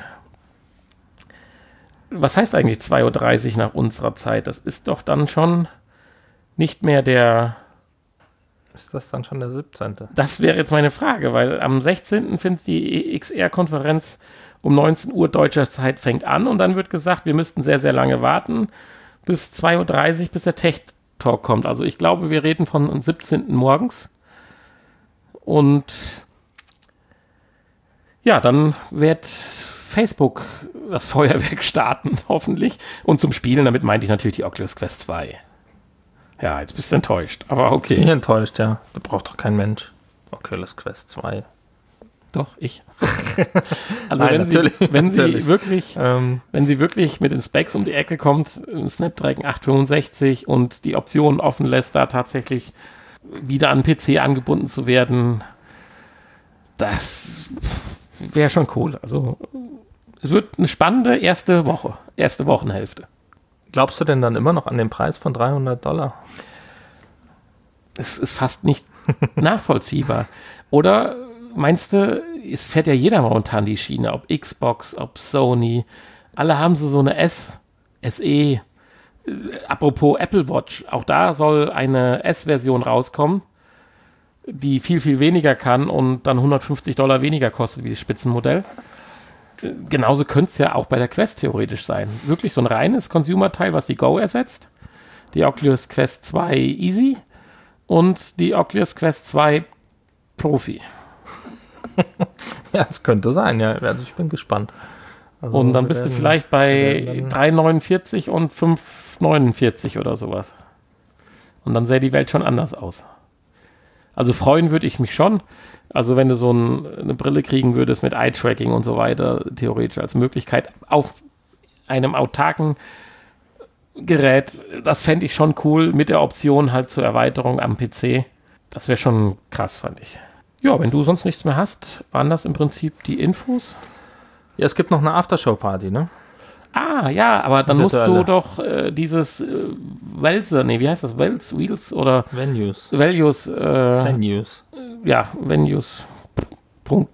[SPEAKER 3] Was heißt eigentlich zwei Uhr dreißig nach unserer Zeit? Das ist doch dann schon nicht mehr der...
[SPEAKER 1] Ist das dann schon der siebzehnte?
[SPEAKER 3] Das wäre jetzt meine Frage, weil am sechzehnten findet die X R-Konferenz um neunzehn Uhr deutscher Zeit fängt an und dann wird gesagt, wir müssten sehr, sehr lange warten bis zwei Uhr dreißig, bis der Tech Talk kommt. Also ich glaube, wir reden von am siebzehnten morgens. Und ja, dann wird Facebook das Feuerwerk starten, hoffentlich. Und zum Spielen, damit meinte ich natürlich die Oculus Quest zwei. Ja, jetzt bist du enttäuscht, aber
[SPEAKER 1] Bin ich
[SPEAKER 3] okay.
[SPEAKER 1] enttäuscht, ja. Da braucht doch kein Mensch. Oculus Quest zwei.
[SPEAKER 3] Doch, ich. Also
[SPEAKER 1] Nein,
[SPEAKER 3] wenn
[SPEAKER 1] natürlich,
[SPEAKER 3] sie, wenn sie
[SPEAKER 1] natürlich.
[SPEAKER 3] wirklich,
[SPEAKER 1] Ähm,
[SPEAKER 3] wenn sie wirklich mit den Specs um die Ecke kommt, im Snapdragon acht fünfundsechzig und die Optionen offen lässt, da tatsächlich wieder an den P C angebunden zu werden, das wäre schon cool. Also es wird eine spannende erste Woche, erste Wochenhälfte.
[SPEAKER 1] glaubst du denn dann immer noch an den Preis von dreihundert Dollar?
[SPEAKER 3] Es ist fast nicht nachvollziehbar. Oder meinst du, es fährt ja jeder momentan die Schiene, ob Xbox, ob Sony, alle haben sie so eine S, S E. Äh, apropos Apple Watch, auch da soll eine S-Version rauskommen, die viel, viel weniger kann und dann hundertfünfzig Dollar weniger kostet wie das Spitzenmodell. Äh, Genauso könnte es ja auch bei der Quest theoretisch sein. Wirklich so ein reines Consumer-Teil, was die Go ersetzt. Die Oculus Quest zwei Easy und die Oculus Quest zwei Profi.
[SPEAKER 1] Ja, es könnte sein, ja. Also ich bin gespannt. Also
[SPEAKER 3] Und dann
[SPEAKER 1] wir
[SPEAKER 3] bist du
[SPEAKER 1] werden-
[SPEAKER 3] vielleicht
[SPEAKER 1] wir
[SPEAKER 3] bei
[SPEAKER 1] werden dann-
[SPEAKER 3] drei neunundvierzig und fünf neunundvierzig oder sowas. Und dann sähe die Welt schon anders aus. Also freuen würde ich mich schon. Also wenn du so ein, eine Brille kriegen würdest mit Eye-Tracking und so weiter, theoretisch als Möglichkeit auf einem autarken Gerät, das fände ich schon cool, mit der Option halt zur Erweiterung am P C. Das wäre schon krass, fand ich. Ja, wenn du sonst nichts mehr hast, waren das im Prinzip die Infos.
[SPEAKER 1] Ja, es gibt noch eine Aftershow-Party, ne?
[SPEAKER 3] Ah, ja, aber dann musst
[SPEAKER 1] Virtuelle.
[SPEAKER 3] du doch äh, dieses äh, Welse, nee, wie heißt das? Wels, Wheels oder
[SPEAKER 1] Venues.
[SPEAKER 3] Values, äh,
[SPEAKER 1] Venues.
[SPEAKER 3] ja, Venues. Punkt.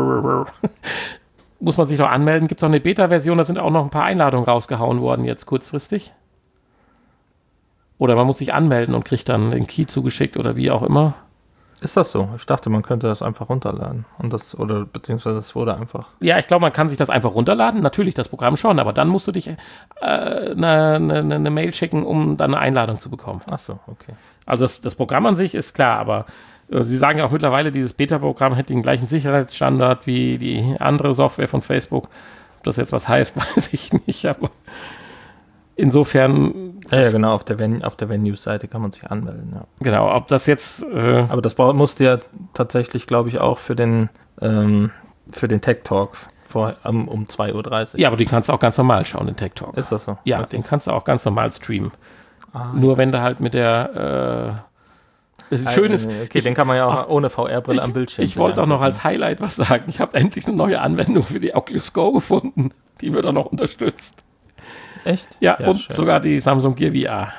[SPEAKER 3] Muss man sich doch anmelden. Gibt es auch eine Beta-Version, da sind auch noch ein paar Einladungen rausgehauen worden jetzt kurzfristig. Oder man muss sich anmelden und kriegt dann den Key zugeschickt oder wie auch immer.
[SPEAKER 1] Ist das so? Ich dachte, man könnte das einfach runterladen. Und das, oder beziehungsweise es wurde einfach.
[SPEAKER 3] Ja, ich glaube, man kann sich das einfach runterladen. Natürlich, das Programm schon, aber dann musst du dich äh, eine, eine, eine Mail schicken, um dann eine Einladung zu bekommen.
[SPEAKER 1] Ach so, okay.
[SPEAKER 3] Also das, das Programm an sich ist klar, aber äh, sie sagen ja auch mittlerweile, dieses Beta-Programm hätte den gleichen Sicherheitsstandard wie die andere Software von Facebook. Ob das jetzt was heißt, weiß ich nicht, aber insofern,
[SPEAKER 1] Ja, ja, genau, auf der, Ven auf der Venues-Seite kann man sich anmelden, ja.
[SPEAKER 3] genau, ob das jetzt, äh,
[SPEAKER 1] Aber das brauch- musste ja tatsächlich, glaube ich, auch für den, ähm, für den Tech Talk vor, um, um zwei Uhr dreißig.
[SPEAKER 3] ja, aber den kannst du auch ganz normal schauen, den Tech Talk.
[SPEAKER 1] Ist das so?
[SPEAKER 3] Ja,
[SPEAKER 1] Okay.
[SPEAKER 3] den kannst du auch ganz normal streamen.
[SPEAKER 1] Ah,
[SPEAKER 3] Nur wenn du halt mit der, äh, es ist schön ist,
[SPEAKER 1] Okay, den kann man ja auch ohne V R-Brille
[SPEAKER 3] ich,
[SPEAKER 1] am Bildschirm
[SPEAKER 3] ich wollte auch noch
[SPEAKER 1] angucken.
[SPEAKER 3] als Highlight was sagen. Ich habe endlich eine neue Anwendung für die Oculus Go gefunden. Die wird auch noch unterstützt.
[SPEAKER 1] Echt?
[SPEAKER 3] Ja, und
[SPEAKER 1] schön.
[SPEAKER 3] sogar die Samsung Gear V R.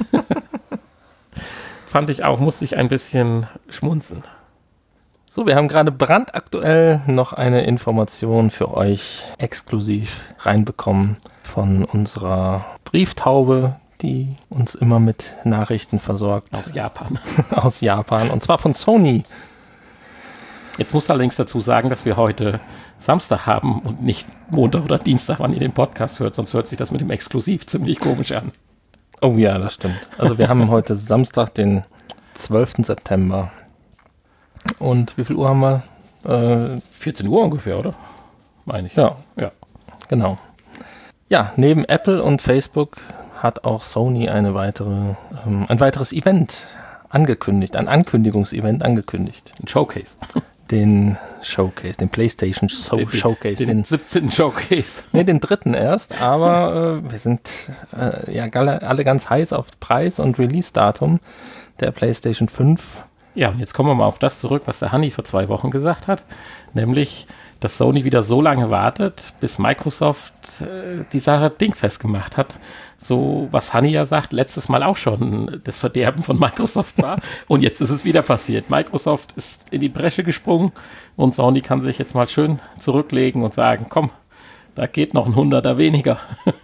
[SPEAKER 3] Fand ich auch, musste ich ein bisschen schmunzeln.
[SPEAKER 1] So, wir haben gerade brandaktuell noch eine Information für euch exklusiv reinbekommen von unserer Brieftaube, die uns immer mit Nachrichten versorgt
[SPEAKER 3] Aus Japan.
[SPEAKER 1] aus Japan. Und zwar von Sony.
[SPEAKER 3] Jetzt muss allerdings dazu sagen, dass wir heute Samstag haben und nicht Montag oder Dienstag, wann ihr den Podcast hört, sonst hört sich das mit dem Exklusiv ziemlich komisch an.
[SPEAKER 1] Oh ja, das stimmt. Also wir haben heute Samstag, den zwölften September. Und wie viel Uhr haben wir? Äh,
[SPEAKER 3] vierzehn Uhr ungefähr, oder? Meine ich.
[SPEAKER 1] Ja,
[SPEAKER 3] Ja.
[SPEAKER 1] genau. Ja, neben Apple und Facebook hat auch Sony eine weitere, ähm, ein weiteres Event angekündigt, ein Ankündigungsevent angekündigt.
[SPEAKER 3] Ein Showcase.
[SPEAKER 1] Den Showcase, den PlayStation Show
[SPEAKER 3] Den-
[SPEAKER 1] Showcase.
[SPEAKER 3] Den siebzehnten Showcase.
[SPEAKER 1] Ne, den dritten erst, aber äh, wir sind äh, ja alle, alle ganz heiß auf Preis und Release-Datum der PlayStation fünf.
[SPEAKER 3] Ja, und jetzt kommen wir mal auf das zurück, was der Hanni vor zwei Wochen gesagt hat, nämlich, dass Sony wieder so lange wartet, bis Microsoft äh, die Sache dingfest gemacht hat. So, was Hanni ja sagt, letztes Mal auch schon das Verderben von Microsoft war. Und jetzt ist es wieder passiert. Microsoft ist in die Bresche gesprungen und Sony kann sich jetzt mal schön zurücklegen und sagen, komm, da geht noch ein Hunderter weniger.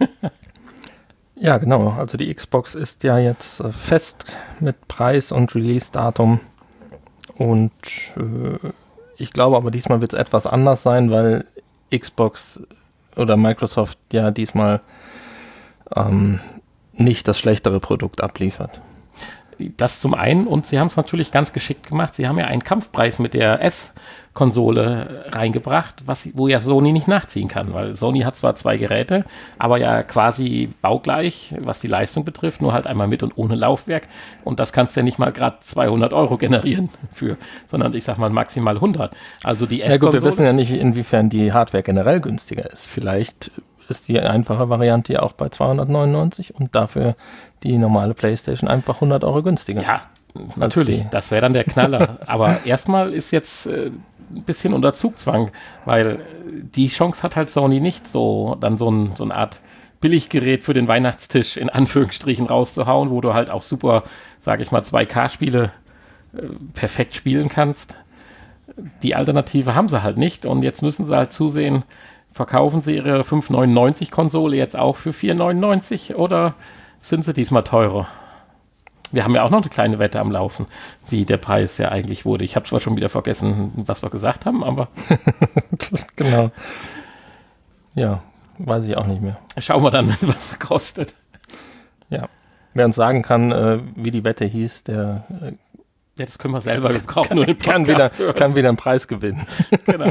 [SPEAKER 1] Ja, genau. Also die Xbox ist ja jetzt äh, fest mit Preis und Release-Datum. Und äh, ich glaube aber diesmal wird es etwas anders sein, weil Xbox oder Microsoft ja diesmal ähm, nicht das schlechtere Produkt abliefert.
[SPEAKER 3] Das zum einen, und sie haben es natürlich ganz geschickt gemacht. Sie haben ja einen Kampfpreis mit der S-Konsole reingebracht, was, wo ja Sony nicht nachziehen kann, weil Sony hat zwar zwei Geräte, aber ja quasi baugleich, was die Leistung betrifft, nur halt einmal mit und ohne Laufwerk. Und das kannst du ja nicht mal gerade zweihundert Euro generieren für, sondern ich sag mal maximal hundert. Also die
[SPEAKER 1] Ja gut,
[SPEAKER 3] S-Konsole.
[SPEAKER 1] wir wissen ja nicht, inwiefern die Hardware generell günstiger ist. Vielleicht ist die einfache Variante ja auch bei zweihundertneunundneunzig und dafür die normale PlayStation einfach hundert Euro günstiger.
[SPEAKER 3] Ja, natürlich,
[SPEAKER 1] die.
[SPEAKER 3] das wäre dann der Knaller. Aber erstmal ist jetzt äh, ein bisschen unter Zugzwang, weil die Chance hat halt Sony nicht, so dann so, ein, so eine Art Billiggerät für den Weihnachtstisch in Anführungsstrichen rauszuhauen, wo du halt auch super, sage ich mal, zwei K-Spiele äh, perfekt spielen kannst. Die Alternative haben sie halt nicht und jetzt müssen sie halt zusehen, verkaufen sie ihre fünf neunundneunzig Konsole jetzt auch für vier neunundneunzig oder sind sie diesmal teurer? Wir haben ja auch noch eine kleine Wette am Laufen, wie der Preis ja eigentlich wurde. Ich habe zwar schon wieder vergessen, was wir gesagt haben, aber
[SPEAKER 1] Genau. Ja, weiß ich auch nicht mehr.
[SPEAKER 3] schauen wir dann, was es kostet.
[SPEAKER 1] Ja. Wer uns sagen kann, äh, wie die Wette hieß, der äh,
[SPEAKER 3] Ja, das können wir selber, wir brauchen nur den
[SPEAKER 1] kann, wieder,
[SPEAKER 3] Podcast hören.
[SPEAKER 1] kann wieder einen Preis gewinnen.
[SPEAKER 3] Genau.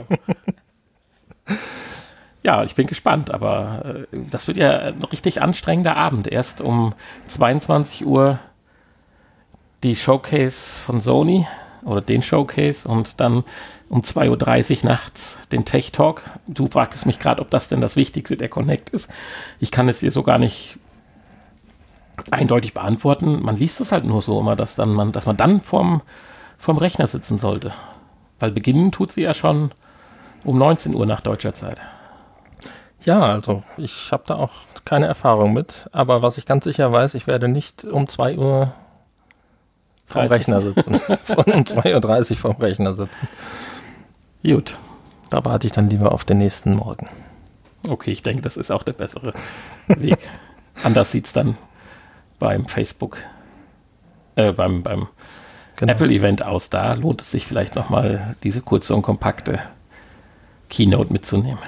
[SPEAKER 3] Ja, ich bin gespannt, aber äh, das wird ja ein richtig anstrengender Abend. Erst um zweiundzwanzig Uhr die Showcase von Sony oder den Showcase und dann um zwei Uhr dreißig nachts den Tech Talk. Du fragtest mich gerade, ob das denn das Wichtigste der Connect ist. Ich kann es dir so gar nicht eindeutig beantworten. Man liest es halt nur so immer, dass, dann man, dass man dann vorm, vorm Rechner sitzen sollte. Weil beginnen tut sie ja schon um neunzehn Uhr nach deutscher Zeit.
[SPEAKER 1] Ja, also ich habe da auch keine Erfahrung mit, aber was ich ganz sicher weiß, ich werde nicht um zwei Uhr vorm
[SPEAKER 3] dreißig.
[SPEAKER 1] Rechner sitzen. Von um zwei Uhr dreißig vorm Rechner sitzen.
[SPEAKER 3] Gut.
[SPEAKER 1] Da warte ich dann lieber auf den nächsten Morgen.
[SPEAKER 3] Okay, ich denke, das ist auch der bessere Weg. Anders sieht es dann beim Facebook, äh, beim, beim
[SPEAKER 1] Genau.
[SPEAKER 3] Apple-Event aus. Da lohnt es sich vielleicht nochmal, diese kurze und kompakte Keynote mitzunehmen.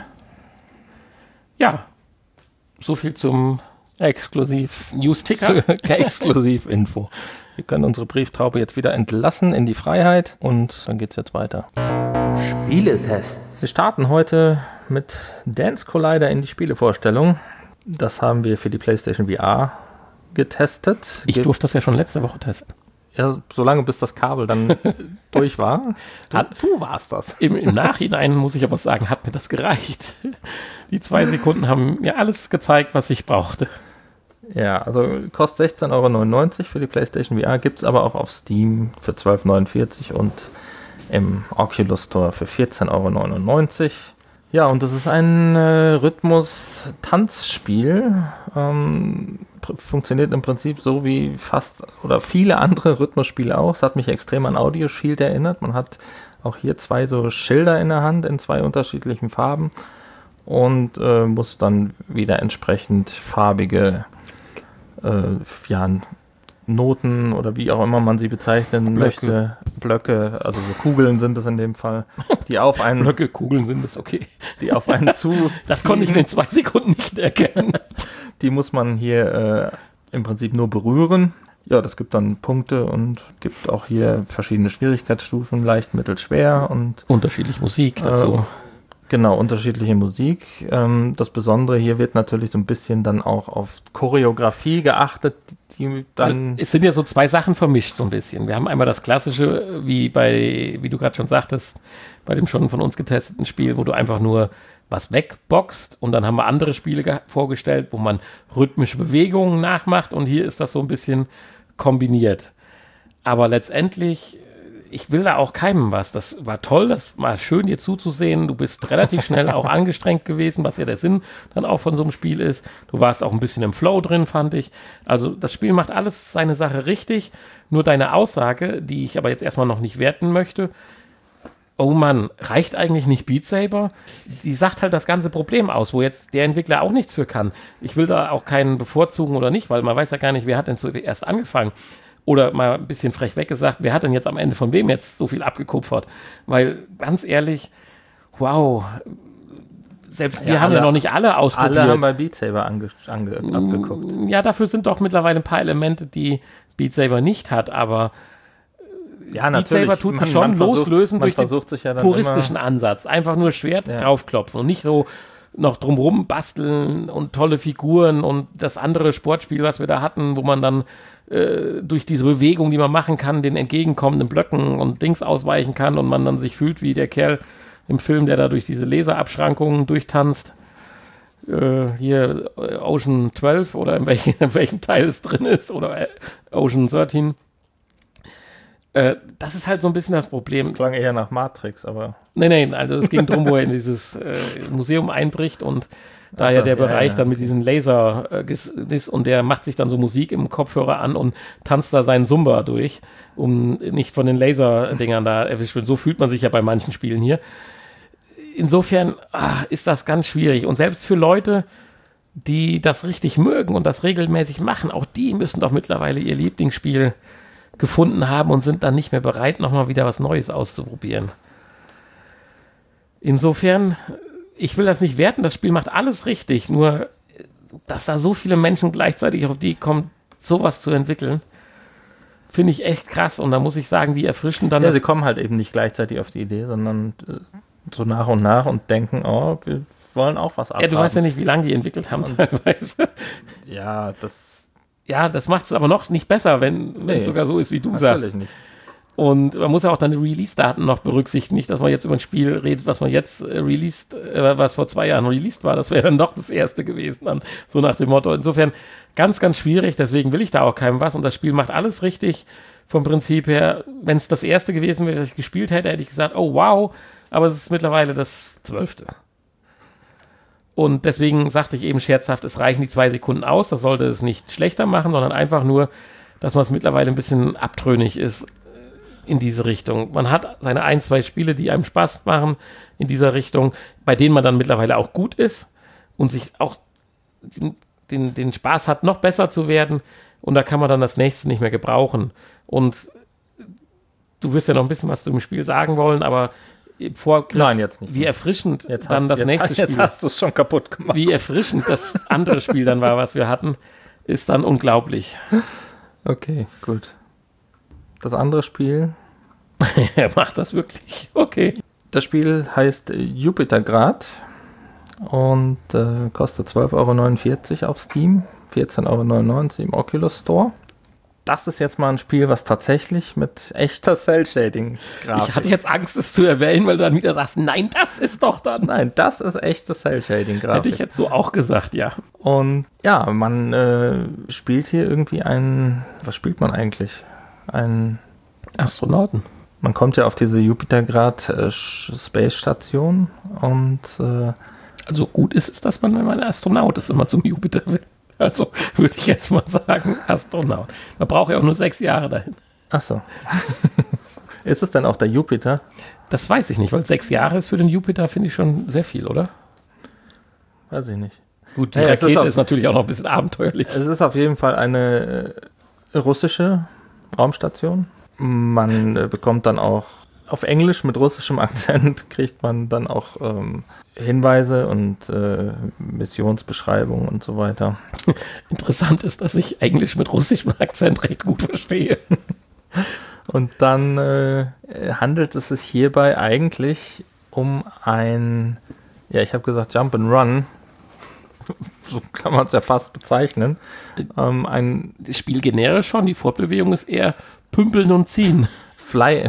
[SPEAKER 3] Ja, so viel zum
[SPEAKER 1] Exklusiv.
[SPEAKER 3] News-Ticker.
[SPEAKER 1] Exklusiv-Info. Wir können unsere Brieftaube jetzt wieder entlassen in die Freiheit und dann geht's jetzt weiter.
[SPEAKER 4] Spieletests.
[SPEAKER 1] Wir starten heute mit Dance Collider in die Spielevorstellung. Das haben wir für die PlayStation V R getestet.
[SPEAKER 3] Ich durfte das ja schon letzte Woche testen.
[SPEAKER 1] Ja, solange bis das Kabel dann durch war. Du, du warst das.
[SPEAKER 3] Im, Im Nachhinein muss ich aber sagen, hat mir das gereicht. Die zwei Sekunden haben mir alles gezeigt, was ich brauchte.
[SPEAKER 1] Ja, also kostet sechzehn Euro neunundneunzig für die PlayStation V R, gibt es aber auch auf Steam für zwölf Euro neunundvierzig und im Oculus Store für vierzehn Euro neunundneunzig. Ja, und das ist ein äh, Rhythmus-Tanzspiel. Ähm, pr- funktioniert im Prinzip so wie fast oder viele andere Rhythmusspiele auch. Es hat mich extrem an Audio Shield erinnert. Man hat auch hier zwei so Schilder in der Hand in zwei unterschiedlichen Farben und äh, muss dann wieder entsprechend farbige äh, ja, Noten oder wie auch immer man sie bezeichnen
[SPEAKER 3] Blöcke.
[SPEAKER 1] möchte, Blöcke, also so Kugeln sind es in dem Fall, die auf einen,
[SPEAKER 3] Blöcke, Kugeln sind das okay.
[SPEAKER 1] die auf einen zu,
[SPEAKER 3] Das konnte ich in den zwei Sekunden nicht erkennen.
[SPEAKER 1] die muss man hier äh, im Prinzip nur berühren. ja, das gibt dann Punkte und gibt auch hier verschiedene Schwierigkeitsstufen, leicht, mittel, schwer und
[SPEAKER 3] unterschiedliche Musik dazu.
[SPEAKER 1] Äh, genau, unterschiedliche Musik. Ähm, das Besondere hier wird natürlich so ein bisschen dann auch auf Choreografie geachtet, die dann...
[SPEAKER 3] Es sind ja so zwei Sachen vermischt so ein bisschen. Wir haben einmal das Klassische, wie bei, wie du gerade schon sagtest, bei dem schon von uns getesteten Spiel, wo du einfach nur was wegboxt und dann haben wir andere Spiele ge- vorgestellt, wo man rhythmische Bewegungen nachmacht und hier ist das so ein bisschen kombiniert. Aber letztendlich, ich will da auch keinem was. Das war toll, das war schön dir zuzusehen. Du bist relativ schnell auch angestrengt gewesen, was ja der Sinn dann auch von so einem Spiel ist. Du warst auch ein bisschen im Flow drin, fand ich. Also das Spiel macht alles seine Sache richtig. Nur deine Aussage, die ich aber jetzt erstmal noch nicht werten möchte, oh Mann, reicht eigentlich nicht Beat Saber? Die sagt halt das ganze Problem aus, wo jetzt der Entwickler auch nichts für kann. Ich will da auch keinen bevorzugen oder nicht, weil man weiß ja gar nicht, wer hat denn zuerst angefangen. Oder mal ein bisschen frech weggesagt, wer hat denn jetzt am Ende von wem jetzt so viel abgekupfert? Weil, ganz ehrlich, wow, selbst wir ja, haben alle, ja noch nicht alle ausprobiert.
[SPEAKER 1] Alle haben bei Beat Saber ange, ange, abgeguckt.
[SPEAKER 3] Ja, dafür sind doch mittlerweile ein paar Elemente, die Beat Saber nicht hat, aber
[SPEAKER 1] ja, Beat Saber
[SPEAKER 3] tut sich schon
[SPEAKER 1] versucht,
[SPEAKER 3] loslösen durch den
[SPEAKER 1] ja
[SPEAKER 3] puristischen Ansatz. Einfach nur Schwert ja. draufklopfen und nicht so noch drumrum basteln und tolle Figuren und das andere Sportspiel, was wir da hatten, wo man dann äh, durch diese Bewegung, die man machen kann, den entgegenkommenden Blöcken und Dings ausweichen kann und man dann sich fühlt wie der Kerl im Film, der da durch diese Laserabschrankungen durchtanzt. Äh, hier äh, Ocean zwölf oder in, welch, in welchem Teil es drin ist oder äh, Ocean dreizehn. Das ist halt so ein bisschen das Problem.
[SPEAKER 1] Das klang eher nach Matrix, aber...
[SPEAKER 3] Nein, nein, also es ging darum, wo er in dieses äh, Museum einbricht und da Achso, ja der ja, Bereich ja. dann mit diesen Laser äh, ist und der macht sich dann so Musik im Kopfhörer an und tanzt da seinen Zumba durch, um nicht von den Laserdingern da erwischt wird. So fühlt man sich ja bei manchen Spielen hier. Insofern ah, ist das ganz schwierig und selbst für Leute, die das richtig mögen und das regelmäßig machen, auch die müssen doch mittlerweile ihr Lieblingsspiel gefunden haben und sind dann nicht mehr bereit, nochmal wieder was Neues auszuprobieren. Insofern, ich will das nicht werten, das Spiel macht alles richtig, nur, dass da so viele Menschen gleichzeitig auf die kommen, sowas zu entwickeln, finde ich echt krass und da muss ich sagen, wie erfrischend dann...
[SPEAKER 1] Ja, sie kommen halt eben nicht gleichzeitig auf die Idee, sondern so nach und nach und denken, oh, wir wollen auch was abhaben.
[SPEAKER 3] Ja, du weißt ja nicht, wie lange die entwickelt haben teilweise.
[SPEAKER 1] Ja, das...
[SPEAKER 3] Ja, das macht es aber noch nicht besser, wenn es nee, sogar so ist, wie du sagst. Natürlich nicht. Und man muss ja auch dann die Release-Daten noch berücksichtigen. Nicht, dass man jetzt über ein Spiel redet, was man jetzt äh, released, äh, was vor zwei Jahren released war. Das wäre dann doch das erste gewesen, dann so nach dem Motto. Insofern ganz, ganz schwierig. Deswegen will ich da auch keinem was. Und das Spiel macht alles richtig vom Prinzip her. Wenn es das erste gewesen wäre, das ich gespielt hätte, hätte ich gesagt, oh wow. Aber es ist mittlerweile das zwölfte. Und deswegen sagte ich eben scherzhaft, es reichen die zwei Sekunden aus. Das sollte es nicht schlechter machen, sondern einfach nur, dass man es mittlerweile ein bisschen abtrünnig ist in diese Richtung. Man hat seine ein, zwei Spiele, die einem Spaß machen in dieser Richtung, bei denen man dann mittlerweile auch gut ist und sich auch den, den, den Spaß hat, noch besser zu werden. Und da kann man dann das nächste nicht mehr gebrauchen. Und du wirst ja noch ein bisschen was zu dem Spiel sagen wollen, aber Vor,
[SPEAKER 1] Nein, jetzt nicht.
[SPEAKER 3] Wie erfrischend
[SPEAKER 1] jetzt
[SPEAKER 3] dann
[SPEAKER 1] hast,
[SPEAKER 3] das
[SPEAKER 1] jetzt,
[SPEAKER 3] nächste Spiel.
[SPEAKER 1] Jetzt hast du es schon kaputt gemacht.
[SPEAKER 3] Wie erfrischend das andere Spiel dann war, was wir hatten, ist dann unglaublich.
[SPEAKER 1] Okay, gut. Das andere Spiel.
[SPEAKER 3] Er macht das wirklich. Okay.
[SPEAKER 1] Das Spiel heißt Jupitergrad und äh, kostet zwölf Euro neunundvierzig auf Steam, vierzehn Euro neunundneunzig im Oculus Store. Das ist jetzt mal ein Spiel, was tatsächlich mit echter Cell-Shading-Grafik...
[SPEAKER 3] Ich hatte jetzt Angst, es zu erwähnen, weil du dann wieder sagst, nein, das ist doch dann...
[SPEAKER 1] Nein, das ist echte Cell-Shading-Grafik.
[SPEAKER 3] Hätte ich jetzt so auch gesagt, ja.
[SPEAKER 1] Und ja, man äh, spielt hier irgendwie einen... Was spielt man eigentlich? Einen...
[SPEAKER 3] Astronauten.
[SPEAKER 1] Man kommt ja auf diese Jupitergrad äh, Space-Station und... Äh,
[SPEAKER 3] also gut ist es, dass man, wenn man ein Astronaut ist, immer zum Jupiter will. Also würde ich jetzt mal sagen, Astronaut. Man braucht ja auch nur sechs Jahre dahin.
[SPEAKER 1] Ach so. Ist es denn auch der Jupiter?
[SPEAKER 3] Das weiß ich nicht, weil sechs Jahre ist für den Jupiter, finde ich schon sehr viel, oder?
[SPEAKER 1] Weiß ich nicht.
[SPEAKER 3] Gut, die hey, Rakete ist, auf, ist natürlich auch noch ein bisschen abenteuerlich.
[SPEAKER 1] Es ist auf jeden Fall eine äh, russische Raumstation. Man äh, bekommt dann auch auf Englisch mit russischem Akzent kriegt man dann auch ähm, Hinweise und äh, Missionsbeschreibungen und so weiter.
[SPEAKER 3] Interessant ist, dass ich Englisch mit russischem Akzent recht gut verstehe.
[SPEAKER 1] Und dann äh, handelt es sich hierbei eigentlich um ein, ja, ich habe gesagt Jump and Run, so kann man es ja fast bezeichnen. Ähm, ein
[SPEAKER 3] Das Spiel generisch schon, die Fortbewegung ist eher Pümpeln und Ziehen.
[SPEAKER 1] Fly,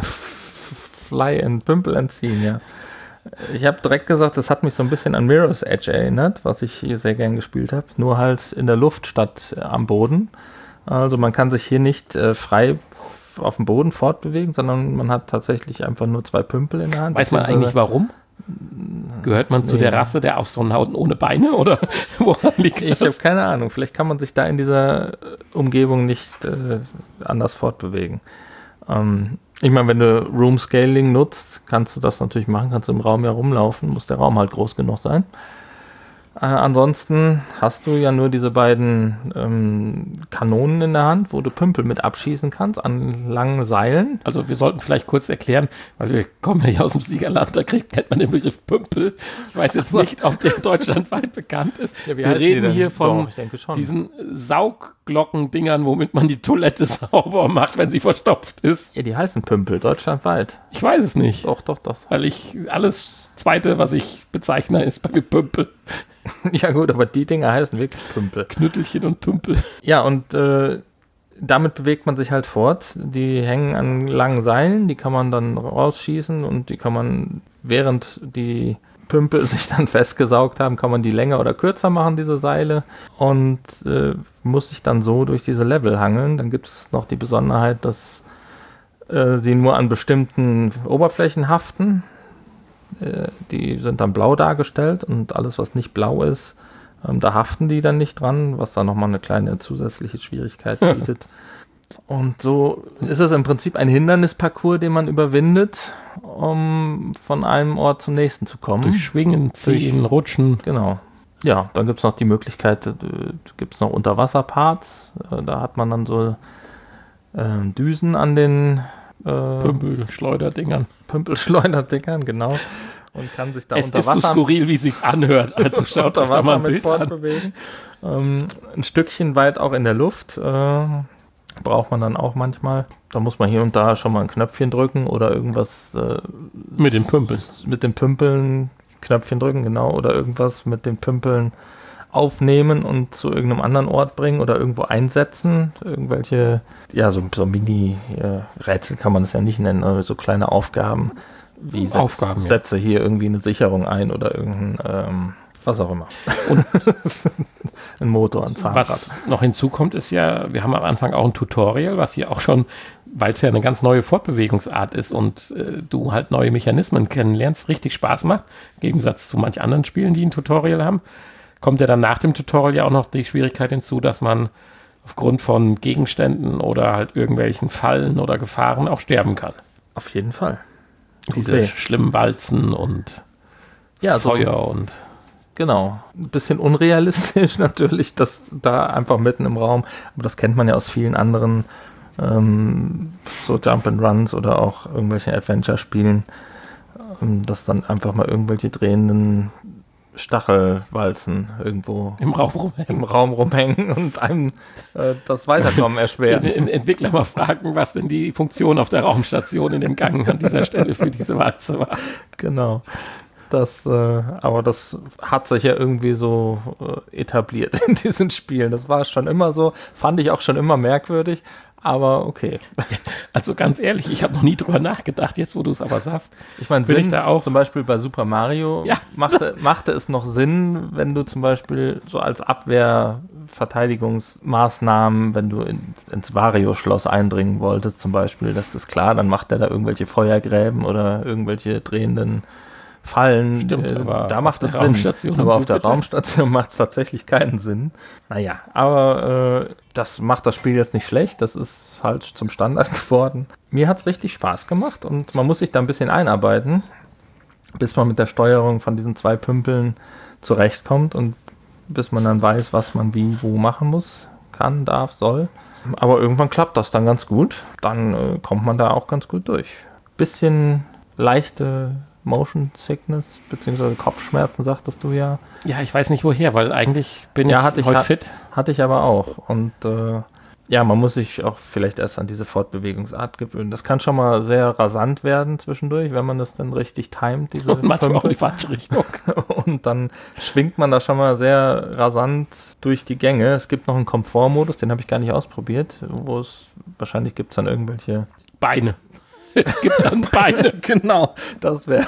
[SPEAKER 1] Fly and Pümpel and Ziehen, ja. Ich habe direkt gesagt, das hat mich so ein bisschen an Mirror's Edge erinnert, was ich hier sehr gern gespielt habe. Nur halt in der Luft statt äh, am Boden. Also man kann sich hier nicht äh, frei f- auf dem Boden fortbewegen, sondern man hat tatsächlich einfach nur zwei Pümpel in der Hand.
[SPEAKER 3] Weiß man eigentlich warum? Gehört man zu
[SPEAKER 1] Nee.
[SPEAKER 3] der Rasse der Astronauten ohne Beine oder woran liegt
[SPEAKER 1] Ich habe
[SPEAKER 3] das?
[SPEAKER 1] keine Ahnung. Vielleicht kann man sich da in dieser äh, Umgebung nicht äh, anders fortbewegen. Ähm, ich meine, wenn du Room Scaling nutzt, kannst du das natürlich machen, kannst du im Raum ja rumlaufen, muss der Raum halt groß genug sein. Äh, ansonsten hast du ja nur diese beiden ähm, Kanonen in der Hand, wo du Pümpel mit abschießen kannst an langen Seilen.
[SPEAKER 3] Also wir sollten vielleicht kurz erklären, weil wir kommen ja hier aus dem Siegerland, da kriegt, kennt man den Begriff Pümpel. Ich weiß jetzt nicht, ob der deutschlandweit bekannt ist.
[SPEAKER 1] Ja, wie
[SPEAKER 3] wir
[SPEAKER 1] heißen die
[SPEAKER 3] reden
[SPEAKER 1] denn?
[SPEAKER 3] hier von
[SPEAKER 1] Doch, ich denke schon.
[SPEAKER 3] diesen Saugglocken-Dingern, womit man die Toilette sauber macht, wenn sie verstopft ist.
[SPEAKER 1] Ja, die heißen Pümpel, deutschlandweit.
[SPEAKER 3] Ich weiß es nicht,
[SPEAKER 1] Doch, doch, das.
[SPEAKER 3] weil ich alles Zweite, was ich bezeichne, ist bei mir Pümpel.
[SPEAKER 1] Ja gut, aber die Dinger heißen wirklich Pümpel.
[SPEAKER 3] Knüttelchen und Pümpel.
[SPEAKER 1] Ja, und äh, damit bewegt man sich halt fort. Die hängen an langen Seilen, die kann man dann rausschießen und die kann man, während die Pümpel sich dann festgesaugt haben, kann man die länger oder kürzer machen, diese Seile. Und äh, muss sich dann so durch diese Level hangeln. Dann gibt es noch die Besonderheit, dass äh, sie nur an bestimmten Oberflächen haften. Äh, die sind dann blau dargestellt und alles, was nicht blau ist, ähm, da haften die dann nicht dran, was dann nochmal eine kleine zusätzliche Schwierigkeit bietet. Und so ist es im Prinzip ein Hindernisparcours, den man überwindet, um von einem Ort zum nächsten zu kommen.
[SPEAKER 3] Durch Schwingen, Ziehen, Rutschen.
[SPEAKER 1] Genau. Ja, dann gibt es noch die Möglichkeit, äh, gibt es noch Unterwasserparts. Äh, da hat man dann so äh, Düsen an den äh,
[SPEAKER 3] Pümpel, Schleuderdingern.
[SPEAKER 1] Pümpelschleuderdingern, genau. Und kann sich da
[SPEAKER 3] Es
[SPEAKER 1] unter
[SPEAKER 3] ist so
[SPEAKER 1] Wasser,
[SPEAKER 3] skurril, wie es sich anhört. Also schaut
[SPEAKER 1] unter
[SPEAKER 3] euch da mal
[SPEAKER 1] Wasser
[SPEAKER 3] ein
[SPEAKER 1] mit
[SPEAKER 3] Bild an.
[SPEAKER 1] fortbewegen. Ähm, ein Stückchen weit auch in der Luft. Äh, braucht man dann auch manchmal. Da muss man hier und da schon mal ein Knöpfchen drücken oder irgendwas äh,
[SPEAKER 3] Mit den Pümpeln.
[SPEAKER 1] mit den Pümpeln Knöpfchen drücken, genau, oder irgendwas mit den Pümpeln aufnehmen und zu irgendeinem anderen Ort bringen oder irgendwo einsetzen. Irgendwelche, ja, so, so Mini-Rätsel kann man es ja nicht nennen, aber so kleine Aufgaben, wie setz,
[SPEAKER 3] Aufgaben, ja.
[SPEAKER 1] setze hier irgendwie eine Sicherung ein oder irgendein, ähm, was auch immer.
[SPEAKER 3] Und
[SPEAKER 1] ein Motor, ein Zahnrad.
[SPEAKER 3] was noch hinzukommt, ist ja, wir haben am Anfang auch ein Tutorial, was hier auch schon, weil es ja eine ganz neue Fortbewegungsart ist und äh, du halt neue Mechanismen kennenlernst, richtig Spaß macht, im Gegensatz zu manch anderen Spielen, die ein Tutorial haben, kommt ja dann nach dem Tutorial ja auch noch die Schwierigkeit hinzu, dass man aufgrund von Gegenständen oder halt irgendwelchen Fallen oder Gefahren auch sterben kann.
[SPEAKER 1] Auf jeden Fall.
[SPEAKER 3] Diese
[SPEAKER 1] weh.
[SPEAKER 3] schlimmen Walzen und
[SPEAKER 1] Ja, so,
[SPEAKER 3] Feuer und
[SPEAKER 1] genau. Ein bisschen unrealistisch natürlich, das da einfach mitten im Raum, aber das kennt man ja aus vielen anderen ähm, so Jump and Runs oder auch irgendwelchen Adventure-Spielen, ähm, dass dann einfach mal irgendwelche drehenden Stachelwalzen irgendwo
[SPEAKER 3] im Raum rumhängen.
[SPEAKER 1] im Raum rumhängen und einem äh, das Weiterkommen erschweren.
[SPEAKER 3] Den Entwickler mal fragen, was denn die Funktion auf der Raumstation in dem Gang an dieser Stelle für diese Walze war.
[SPEAKER 1] Genau. Das, äh, aber das hat sich ja irgendwie so äh, etabliert in diesen Spielen. Das war schon immer so, fand ich auch schon immer merkwürdig, aber okay.
[SPEAKER 3] Also ganz ehrlich, ich habe noch nie drüber nachgedacht, jetzt wo du es aber sagst.
[SPEAKER 1] Ich meine,
[SPEAKER 3] Will
[SPEAKER 1] Sinn,
[SPEAKER 3] ich da auch-
[SPEAKER 1] zum Beispiel bei Super Mario
[SPEAKER 3] Ja,
[SPEAKER 1] machte, machte es noch Sinn, wenn du zum Beispiel so als Abwehrverteidigungsmaßnahmen, wenn du in, ins Wario-Schloss eindringen wolltest zum Beispiel, das ist klar, dann macht er da irgendwelche Feuergräben oder irgendwelche drehenden Fallen.
[SPEAKER 3] Stimmt,
[SPEAKER 1] äh,
[SPEAKER 3] aber
[SPEAKER 1] da
[SPEAKER 3] auf
[SPEAKER 1] macht
[SPEAKER 3] der
[SPEAKER 1] es Sinn.
[SPEAKER 3] Raumstation
[SPEAKER 1] Aber
[SPEAKER 3] im
[SPEAKER 1] auf der
[SPEAKER 3] Jupiter?
[SPEAKER 1] Raumstation macht es tatsächlich keinen Sinn. Naja, aber äh, das macht das Spiel jetzt nicht schlecht. Das ist halt zum Standard geworden. Mir hat es richtig Spaß gemacht und man muss sich da ein bisschen einarbeiten, bis man mit der Steuerung von diesen zwei Pümpeln zurechtkommt und bis man dann weiß, was man wie wo machen muss, kann, darf, soll. Aber irgendwann klappt das dann ganz gut. Dann äh, kommt man da auch ganz gut durch. bisschen leichte Motion Sickness, beziehungsweise Kopfschmerzen, sagtest du ja.
[SPEAKER 3] Ja, ich weiß nicht woher, weil eigentlich bin
[SPEAKER 1] ja,
[SPEAKER 3] ich
[SPEAKER 1] hatte
[SPEAKER 3] heute
[SPEAKER 1] ich,
[SPEAKER 3] fit.
[SPEAKER 1] Hatte ich aber auch. Und äh, ja, man muss sich auch vielleicht erst an diese Fortbewegungsart gewöhnen. Das kann schon mal sehr rasant werden zwischendurch, wenn man das dann richtig timet, diese
[SPEAKER 3] Und manchmal
[SPEAKER 1] Pumpe.
[SPEAKER 3] auch die falsche Richtung.
[SPEAKER 1] Und dann schwingt man da schon mal sehr rasant durch die Gänge. Es gibt noch einen Komfortmodus, den habe ich gar nicht ausprobiert, wo es, wahrscheinlich gibt es dann irgendwelche
[SPEAKER 3] Beine. Es gibt dann Beine.
[SPEAKER 1] Genau, das wäre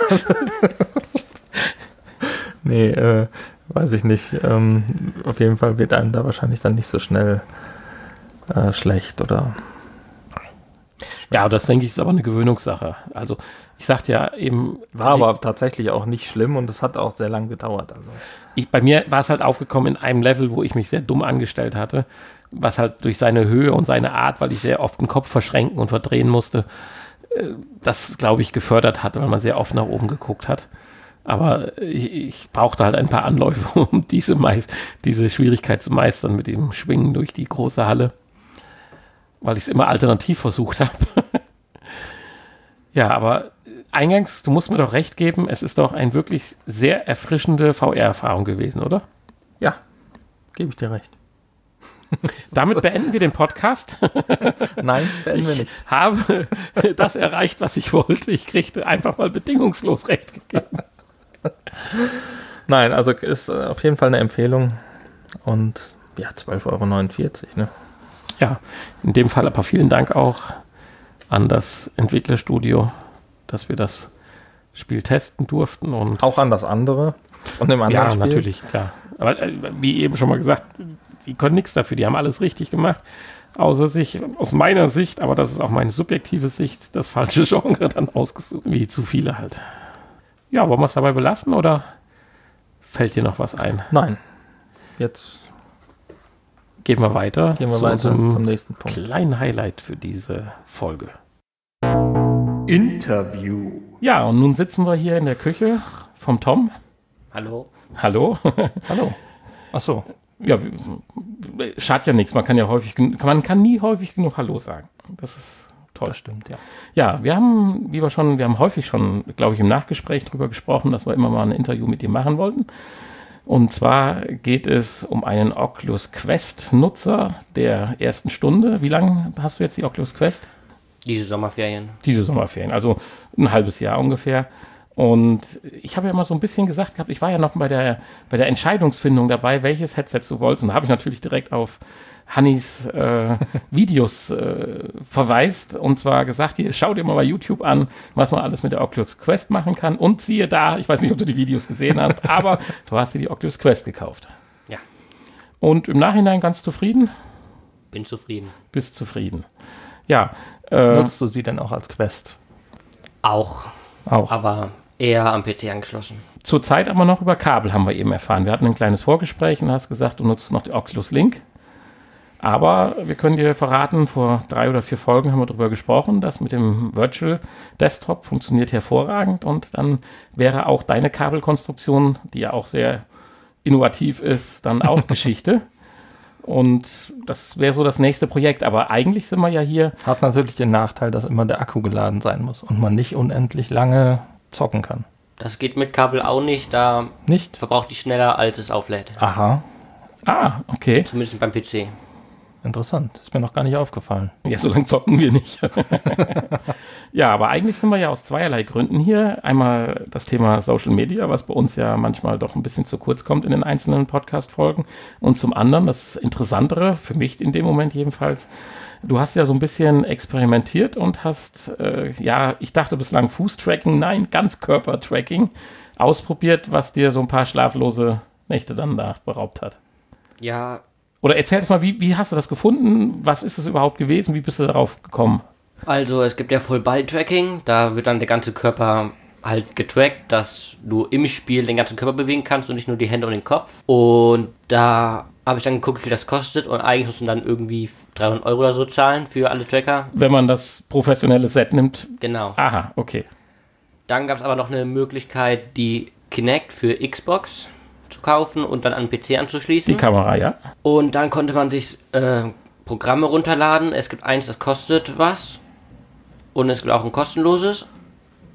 [SPEAKER 1] Nee, äh, weiß ich nicht. Ähm, auf jeden Fall wird einem da wahrscheinlich dann nicht so schnell äh, schlecht oder.
[SPEAKER 3] Ja, das denke ich ist aber eine Gewöhnungssache. Also ich sagte ja eben.
[SPEAKER 1] War aber tatsächlich auch nicht schlimm und es hat auch sehr lang gedauert. Also.
[SPEAKER 3] Ich, bei mir war es halt aufgekommen in einem Level, wo ich mich sehr dumm angestellt hatte, was halt durch seine Höhe und seine Art, weil ich sehr oft den Kopf verschränken und verdrehen musste, das, glaube ich, gefördert hat, weil man sehr oft nach oben geguckt hat. Aber ich, ich brauchte halt ein paar Anläufe, um diese, Meist- diese Schwierigkeit zu meistern mit dem Schwingen durch die große Halle, weil ich es immer alternativ versucht habe. Ja, aber eingangs, du musst mir doch recht geben, es ist doch eine wirklich sehr erfrischende V R-Erfahrung gewesen, oder?
[SPEAKER 1] Ja, gebe ich dir recht.
[SPEAKER 3] Damit beenden wir den Podcast.
[SPEAKER 1] Nein, beenden wir
[SPEAKER 3] Ich
[SPEAKER 1] nicht.
[SPEAKER 3] habe das erreicht, was ich wollte. Ich kriegte einfach mal bedingungslos recht gegeben.
[SPEAKER 1] Nein, also ist auf jeden Fall eine Empfehlung. Und ja, zwölf Euro neunundvierzig, ne?
[SPEAKER 3] Ja, in dem Fall aber vielen Dank auch an das Entwicklerstudio, dass wir das Spiel testen durften. Und
[SPEAKER 1] Auch an das andere von dem anderen
[SPEAKER 3] ja,
[SPEAKER 1] Spiel.
[SPEAKER 3] natürlich, klar. Aber äh, wie eben schon mal gesagt, die können nichts dafür. Die haben alles richtig gemacht, außer sich, aus meiner Sicht, aber das ist auch meine subjektive Sicht, das falsche Genre dann ausgesucht, wie zu viele halt. Ja, wollen wir es dabei belassen oder fällt dir noch was ein?
[SPEAKER 1] Nein. Jetzt
[SPEAKER 3] Gehen wir weiter
[SPEAKER 1] gehen wir
[SPEAKER 3] zu
[SPEAKER 1] weiter
[SPEAKER 3] unserem
[SPEAKER 1] zum nächsten Punkt.
[SPEAKER 3] kleinen Highlight für diese Folge.
[SPEAKER 2] Interview.
[SPEAKER 3] Ja, und nun sitzen wir hier in der Küche vom Tom.
[SPEAKER 4] Hallo.
[SPEAKER 3] Hallo.
[SPEAKER 1] Hallo. Ach so.
[SPEAKER 3] Ja, schadet ja nichts. Man kann ja häufig, gen- man kann nie häufig genug Hallo sagen. Das ist toll.
[SPEAKER 1] Das stimmt, ja.
[SPEAKER 3] Ja, wir haben, wie wir schon, wir haben häufig schon, glaube ich, im Nachgespräch darüber gesprochen, dass wir immer mal ein Interview mit dir machen wollten. Und zwar geht es um einen Oculus Quest-Nutzer der ersten Stunde. Wie lange hast du jetzt die Oculus Quest?
[SPEAKER 4] Diese Sommerferien.
[SPEAKER 3] Diese Sommerferien, also ein halbes Jahr ungefähr. Und ich habe ja mal so ein bisschen gesagt gehabt, ich war ja noch bei der, bei der Entscheidungsfindung dabei, welches Headset du wolltest. Und da habe ich natürlich direkt auf Hannis äh, Videos äh, verweist und zwar gesagt, hier, schau dir mal bei YouTube an, was man alles mit der Oculus Quest machen kann. Und siehe da, ich weiß nicht, ob du die Videos gesehen hast, aber du hast dir die Oculus Quest gekauft.
[SPEAKER 4] Ja.
[SPEAKER 3] Und im Nachhinein ganz zufrieden?
[SPEAKER 4] Bin zufrieden.
[SPEAKER 3] Bist zufrieden. Ja. Äh,
[SPEAKER 1] Nutzt du sie denn auch als Quest?
[SPEAKER 4] Auch.
[SPEAKER 1] Auch.
[SPEAKER 4] Aber eher am P C angeschlossen.
[SPEAKER 3] Zurzeit aber noch über Kabel, haben wir eben erfahren. Wir hatten ein kleines Vorgespräch und hast gesagt, du nutzt noch die Oculus Link. Aber wir können dir verraten, vor drei oder vier Folgen haben wir darüber gesprochen, dass mit dem Virtual Desktop funktioniert hervorragend und dann wäre auch deine Kabelkonstruktion, die ja auch sehr innovativ ist, dann auch Geschichte. Und das wäre so das nächste Projekt. Aber eigentlich sind wir ja hier.
[SPEAKER 1] Hat natürlich den Nachteil, dass immer der Akku geladen sein muss und man nicht unendlich lange zocken kann.
[SPEAKER 4] Das geht mit Kabel auch nicht, da
[SPEAKER 1] Nicht?
[SPEAKER 4] verbraucht die schneller, als es auflädt.
[SPEAKER 1] Aha,
[SPEAKER 3] Ah, okay.
[SPEAKER 4] Zumindest beim P C.
[SPEAKER 1] interessant. Ist mir noch gar nicht aufgefallen.
[SPEAKER 3] Ja, so lange zocken wir nicht. Ja, aber eigentlich sind wir ja aus zweierlei Gründen hier. Einmal das Thema Social Media, was bei uns ja manchmal doch ein bisschen zu kurz kommt in den einzelnen Podcast-Folgen. Und zum anderen, das Interessantere, für mich in dem Moment jedenfalls, du hast ja so ein bisschen experimentiert und hast, äh, ja, ich dachte bislang Fußtracking, nein, Ganzkörpertracking ausprobiert, was dir so ein paar schlaflose Nächte dann da beraubt hat.
[SPEAKER 4] Ja,
[SPEAKER 3] Oder erzähl uns mal, wie, wie hast du das gefunden? Was ist es überhaupt gewesen? Wie bist du darauf gekommen?
[SPEAKER 4] also es gibt ja Full-Body-Tracking. Da wird dann der ganze Körper halt getrackt, dass du im Spiel den ganzen Körper bewegen kannst und nicht nur die Hände und den Kopf. Und da habe ich dann geguckt, wie viel das kostet. Und eigentlich musst du dann irgendwie dreihundert Euro oder so zahlen für alle Tracker.
[SPEAKER 3] Wenn man das professionelle Set nimmt.
[SPEAKER 4] Genau.
[SPEAKER 3] Aha, okay.
[SPEAKER 4] Dann gab es aber noch eine Möglichkeit, die Kinect für Xbox zu kaufen und dann an den P C anzuschließen.
[SPEAKER 3] Die Kamera, ja.
[SPEAKER 4] Und dann konnte man sich äh, Programme runterladen. Es gibt eins, das kostet was. Und es gibt auch ein kostenloses.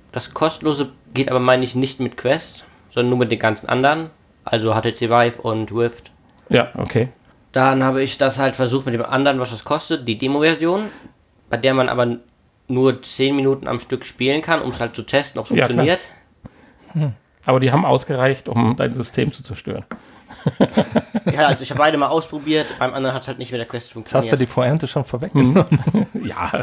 [SPEAKER 4] Das kostenlose geht aber, meine ich, nicht mit Quest, sondern nur mit den ganzen anderen. Also H T C Vive und Rift.
[SPEAKER 3] Ja, okay.
[SPEAKER 4] Dann habe ich das halt versucht mit dem anderen, was das kostet, die Demo-Version, bei der man aber nur zehn Minuten am Stück spielen kann, um es halt zu testen, ob es
[SPEAKER 3] Ja,
[SPEAKER 4] funktioniert.
[SPEAKER 3] Hm. Aber die haben ausgereicht, um dein System zu zerstören.
[SPEAKER 4] Ja, also ich habe beide mal ausprobiert, beim anderen hat es halt nicht mit der Quest
[SPEAKER 1] Jetzt
[SPEAKER 4] funktioniert.
[SPEAKER 1] hast du die Pointe schon vorweggenommen.
[SPEAKER 3] Ja.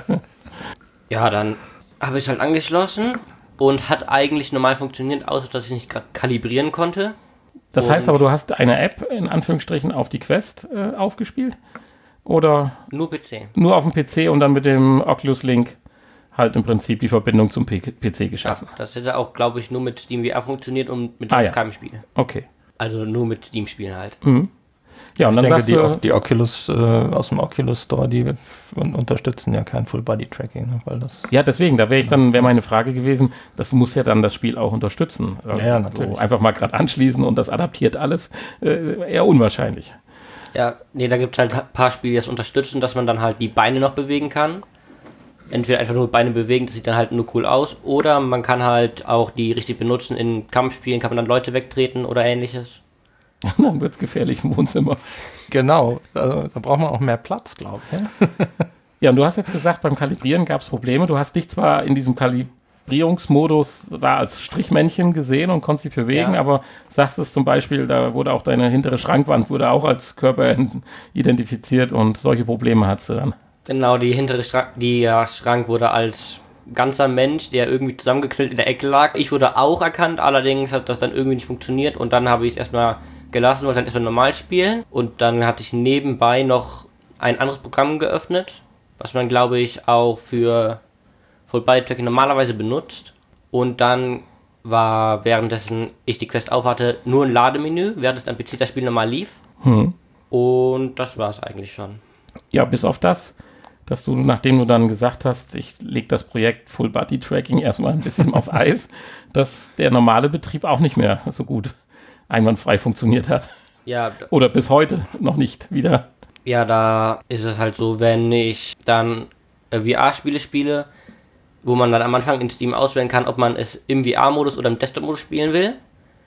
[SPEAKER 4] Ja, dann habe ich es halt angeschlossen und hat eigentlich normal funktioniert, außer dass ich nicht gerade kalibrieren konnte.
[SPEAKER 3] Das
[SPEAKER 4] Und
[SPEAKER 3] heißt aber, du hast eine App in Anführungsstrichen auf die Quest äh, aufgespielt? Oder
[SPEAKER 4] nur P C.
[SPEAKER 3] nur auf dem P C und dann mit dem Oculus Link halt im Prinzip die Verbindung zum P- PC geschaffen?
[SPEAKER 4] Ja, das hätte auch, glaube ich, nur mit Steam V R funktioniert und mit
[SPEAKER 3] Ah,
[SPEAKER 4] sonst
[SPEAKER 3] ja.
[SPEAKER 4] keinem Spiel.
[SPEAKER 3] Okay.
[SPEAKER 4] Also nur mit Steam-Spielen halt.
[SPEAKER 3] Mhm. Ja, und
[SPEAKER 1] Ich
[SPEAKER 3] dann
[SPEAKER 1] denke,
[SPEAKER 3] sagst
[SPEAKER 1] die,
[SPEAKER 3] du,
[SPEAKER 1] die Oculus äh, aus dem Oculus Store, die un- unterstützen ja kein Full-Body-Tracking, ne, weil das...
[SPEAKER 3] ja, deswegen, da wäre ich dann, wäre meine Frage gewesen, das muss ja dann das Spiel auch unterstützen.
[SPEAKER 1] Ja, ja, natürlich.
[SPEAKER 3] So einfach mal gerade anschließen und das adaptiert alles, äh, eher unwahrscheinlich.
[SPEAKER 4] Ja, nee, da gibt es halt ein paar Spiele, die das unterstützen, dass man dann halt die Beine noch bewegen kann. Entweder einfach nur Beine bewegen, das sieht dann halt nur cool aus. Oder man kann halt auch die richtig benutzen. In Kampfspielen kann man dann Leute wegtreten oder ähnliches.
[SPEAKER 3] Dann wird es gefährlich im Wohnzimmer.
[SPEAKER 1] Genau, also, da braucht man auch mehr Platz, glaube ich. Ja?
[SPEAKER 3] Ja, und du hast jetzt gesagt, beim Kalibrieren gab es Probleme. Du hast dich zwar in diesem Kalibrierungsmodus war als Strichmännchen gesehen und konntest dich bewegen,
[SPEAKER 4] Ja.
[SPEAKER 3] aber sagst es zum Beispiel, da wurde auch deine hintere Schrankwand wurde auch als Körper identifiziert und solche Probleme hattest du dann.
[SPEAKER 4] Genau, die hintere Schrank, die ja, Schrank wurde als ganzer Mensch, der irgendwie zusammengeknüllt in der Ecke lag. Ich wurde auch erkannt, allerdings hat das dann irgendwie nicht funktioniert und dann habe ich es erstmal gelassen, wollte dann erstmal normal spielen und dann hatte ich nebenbei noch ein anderes Programm geöffnet, was man, glaube ich, auch für Full-Body-Tracking normalerweise benutzt. Und dann war, währenddessen ich die Quest aufhatte, nur ein Lademenü, während es am P C das Spiel normal lief.
[SPEAKER 3] Hm.
[SPEAKER 4] Und das war es eigentlich schon.
[SPEAKER 3] Ja, bis auf das, dass du, nachdem du dann gesagt hast, ich lege das Projekt Full-Body-Tracking erstmal ein bisschen auf Eis, dass der normale Betrieb auch nicht mehr so gut einwandfrei funktioniert hat.
[SPEAKER 4] Ja,
[SPEAKER 3] Oder bis heute noch nicht wieder.
[SPEAKER 4] Ja, da ist es halt so, wenn ich dann äh, V R-Spiele spiele, wo man dann am Anfang in Steam auswählen kann, ob man es im V R-Modus oder im Desktop-Modus spielen will.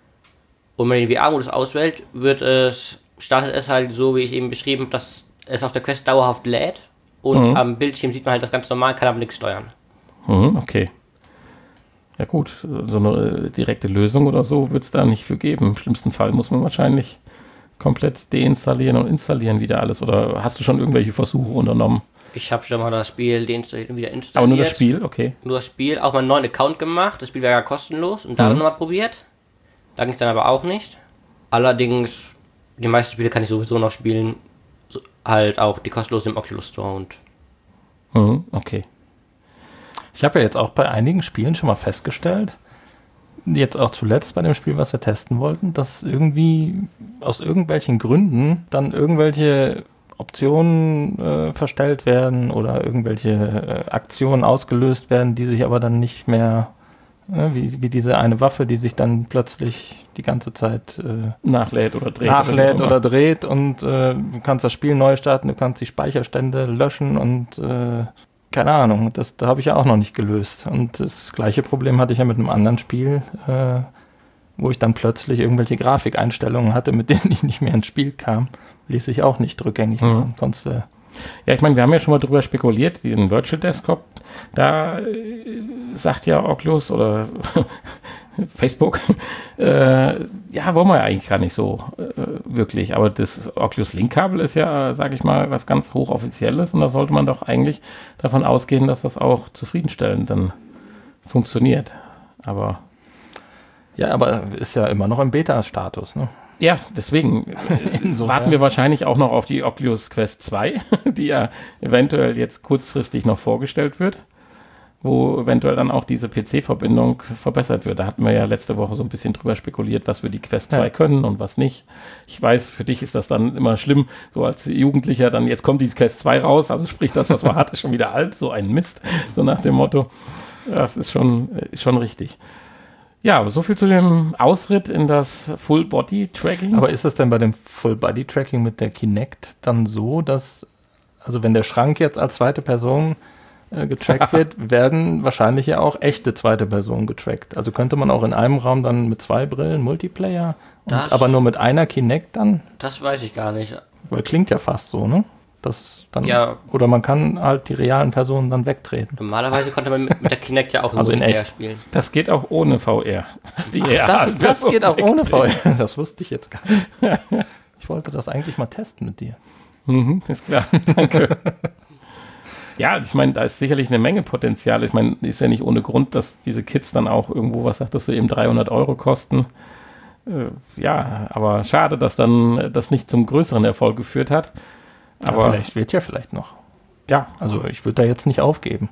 [SPEAKER 4] Und wenn man den V R-Modus auswählt, wird es, startet es halt so, wie ich eben beschrieben habe, dass es auf der Quest dauerhaft lädt. Und
[SPEAKER 3] Mhm.
[SPEAKER 4] am Bildschirm sieht man halt das ganz normal, kann aber nichts steuern.
[SPEAKER 3] Mhm, okay. Ja gut, so eine direkte Lösung oder so wird es da nicht für geben. Im schlimmsten Fall muss man wahrscheinlich komplett deinstallieren und installieren wieder alles. Oder hast du schon irgendwelche Versuche unternommen?
[SPEAKER 4] Ich habe schon mal das Spiel deinstalliert und wieder installiert.
[SPEAKER 3] Aber nur das Spiel, okay.
[SPEAKER 4] Nur das Spiel, auch mal einen neuen Account gemacht. Das Spiel war ja kostenlos und da
[SPEAKER 3] Mhm.
[SPEAKER 4] dann nochmal probiert. Da ging es dann aber auch nicht. Allerdings, die meisten Spiele kann ich sowieso noch spielen. So, halt auch die kostenlosen im Oculus Store und
[SPEAKER 3] Mhm, okay.
[SPEAKER 1] Ich habe ja jetzt auch bei einigen Spielen schon mal festgestellt, jetzt auch zuletzt bei dem Spiel, was wir testen wollten, dass irgendwie aus irgendwelchen Gründen dann irgendwelche Optionen äh, verstellt werden oder irgendwelche äh, Aktionen ausgelöst werden, die sich aber dann nicht mehr, äh, wie, wie diese eine Waffe, die sich dann plötzlich die ganze Zeit äh,
[SPEAKER 3] Nachlädt oder dreht.
[SPEAKER 1] nachlädt
[SPEAKER 3] wie auch
[SPEAKER 1] oder
[SPEAKER 3] immer.
[SPEAKER 1] dreht und äh, du kannst das Spiel neu starten, du kannst die Speicherstände löschen und äh, keine Ahnung, das da habe ich ja auch noch nicht gelöst. Und das gleiche Problem hatte ich ja mit einem anderen Spiel, äh, wo ich dann plötzlich irgendwelche Grafikeinstellungen hatte, mit denen ich nicht mehr ins Spiel kam, ließ ich auch nicht rückgängig
[SPEAKER 3] Mhm.
[SPEAKER 1] machen. Konntest du
[SPEAKER 3] Ja, ich meine, wir haben ja schon mal drüber spekuliert, diesen Virtual Desktop, da äh, sagt ja Oculus oder Facebook, äh, ja, wollen wir ja eigentlich gar nicht so äh, wirklich, aber das Oculus Link-Kabel ist ja, sage ich mal, was ganz hochoffizielles und da sollte man doch eigentlich davon ausgehen, dass das auch zufriedenstellend dann funktioniert, aber
[SPEAKER 1] ja, aber ist ja immer noch im Beta-Status, ne?
[SPEAKER 3] ja, deswegen
[SPEAKER 1] Insofern.
[SPEAKER 3] warten wir wahrscheinlich auch noch auf die Oculus Quest zwei, die ja eventuell jetzt kurzfristig noch vorgestellt wird, wo eventuell dann auch diese P C-Verbindung verbessert wird. Da hatten wir ja letzte Woche so ein bisschen drüber spekuliert, was wir die Quest zwei
[SPEAKER 1] Ja.
[SPEAKER 3] können und was nicht. Ich weiß, für dich ist das dann immer schlimm, so als Jugendlicher, dann jetzt kommt die Quest zwei raus, also sprich das, was man hat, ist schon wieder alt, so ein Mist, so nach dem Motto. Das ist schon, ist schon richtig. Ja, aber so viel zu dem Ausritt in das Full-Body-Tracking.
[SPEAKER 1] Aber ist es denn bei dem Full-Body-Tracking mit der Kinect dann so, dass, also wenn der Schrank jetzt als zweite Person äh, getrackt wird, werden wahrscheinlich ja auch echte zweite Personen getrackt. Also könnte man auch in einem Raum dann mit zwei Brillen Multiplayer, und
[SPEAKER 4] Das-
[SPEAKER 1] aber nur mit einer Kinect dann?
[SPEAKER 4] Das weiß ich gar nicht.
[SPEAKER 1] Weil klingt ja fast so, ne? Das dann,
[SPEAKER 4] Ja.
[SPEAKER 1] Oder man kann halt die realen Personen dann wegtreten.
[SPEAKER 4] Normalerweise konnte man mit, mit der Kinect ja auch
[SPEAKER 1] Also in
[SPEAKER 4] Multiplayer
[SPEAKER 1] echt.
[SPEAKER 4] spielen.
[SPEAKER 3] Das geht auch ohne V R. Die
[SPEAKER 1] Das, das geht auch ohne V
[SPEAKER 3] R.
[SPEAKER 1] R. Das wusste ich jetzt gar nicht. Ich wollte das eigentlich mal testen mit dir.
[SPEAKER 3] Mhm, ist klar, danke. Ja, ich meine, da ist sicherlich eine Menge Potenzial. Ich meine, ist ja nicht ohne Grund, dass diese Kits dann auch irgendwo, was sagtest du, eben dreihundert Euro kosten. Äh, ja, aber schade, dass dann das nicht zum größeren Erfolg geführt hat.
[SPEAKER 1] Aber
[SPEAKER 3] Aber
[SPEAKER 1] vielleicht wird ja vielleicht noch.
[SPEAKER 3] ja,
[SPEAKER 1] Also ich würde da jetzt nicht aufgeben.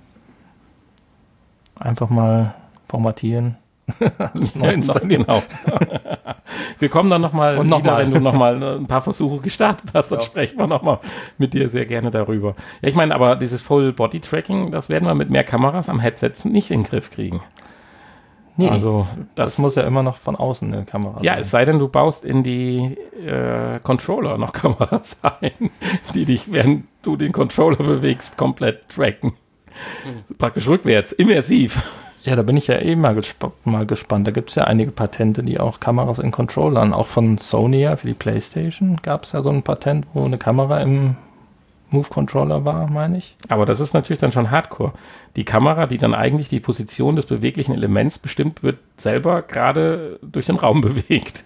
[SPEAKER 1] Einfach mal formatieren. Alles neu
[SPEAKER 3] ja,
[SPEAKER 1] installieren.
[SPEAKER 3] noch, genau. Wir kommen dann nochmal,
[SPEAKER 1] Und noch mal.
[SPEAKER 3] wenn du nochmal ein paar Versuche gestartet hast, dann sprechen wir nochmal mit dir sehr gerne darüber. Ja, ich meine, aber dieses Full-Body-Tracking, das werden wir mit mehr Kameras am Headset nicht in den Griff kriegen.
[SPEAKER 1] Nee,
[SPEAKER 3] Also
[SPEAKER 1] das,
[SPEAKER 3] das,
[SPEAKER 1] muss ja immer noch von außen eine Kamera
[SPEAKER 3] ja,
[SPEAKER 1] sein.
[SPEAKER 3] es sei denn, du baust in die äh, Controller noch Kameras ein, die dich, während du den Controller bewegst, komplett tracken. Praktisch rückwärts, immersiv.
[SPEAKER 1] Ja, da bin ich ja eh mal, gesp mal gespannt. Da gibt es ja einige Patente, die auch Kameras in Controllern, auch von Sony ja für die PlayStation gab es ja so ein Patent, wo eine Kamera im Move-Controller war, meine ich.
[SPEAKER 3] Aber das ist natürlich dann schon Hardcore. Die Kamera, die dann eigentlich die Position des beweglichen Elements bestimmt, wird selber gerade durch den Raum bewegt.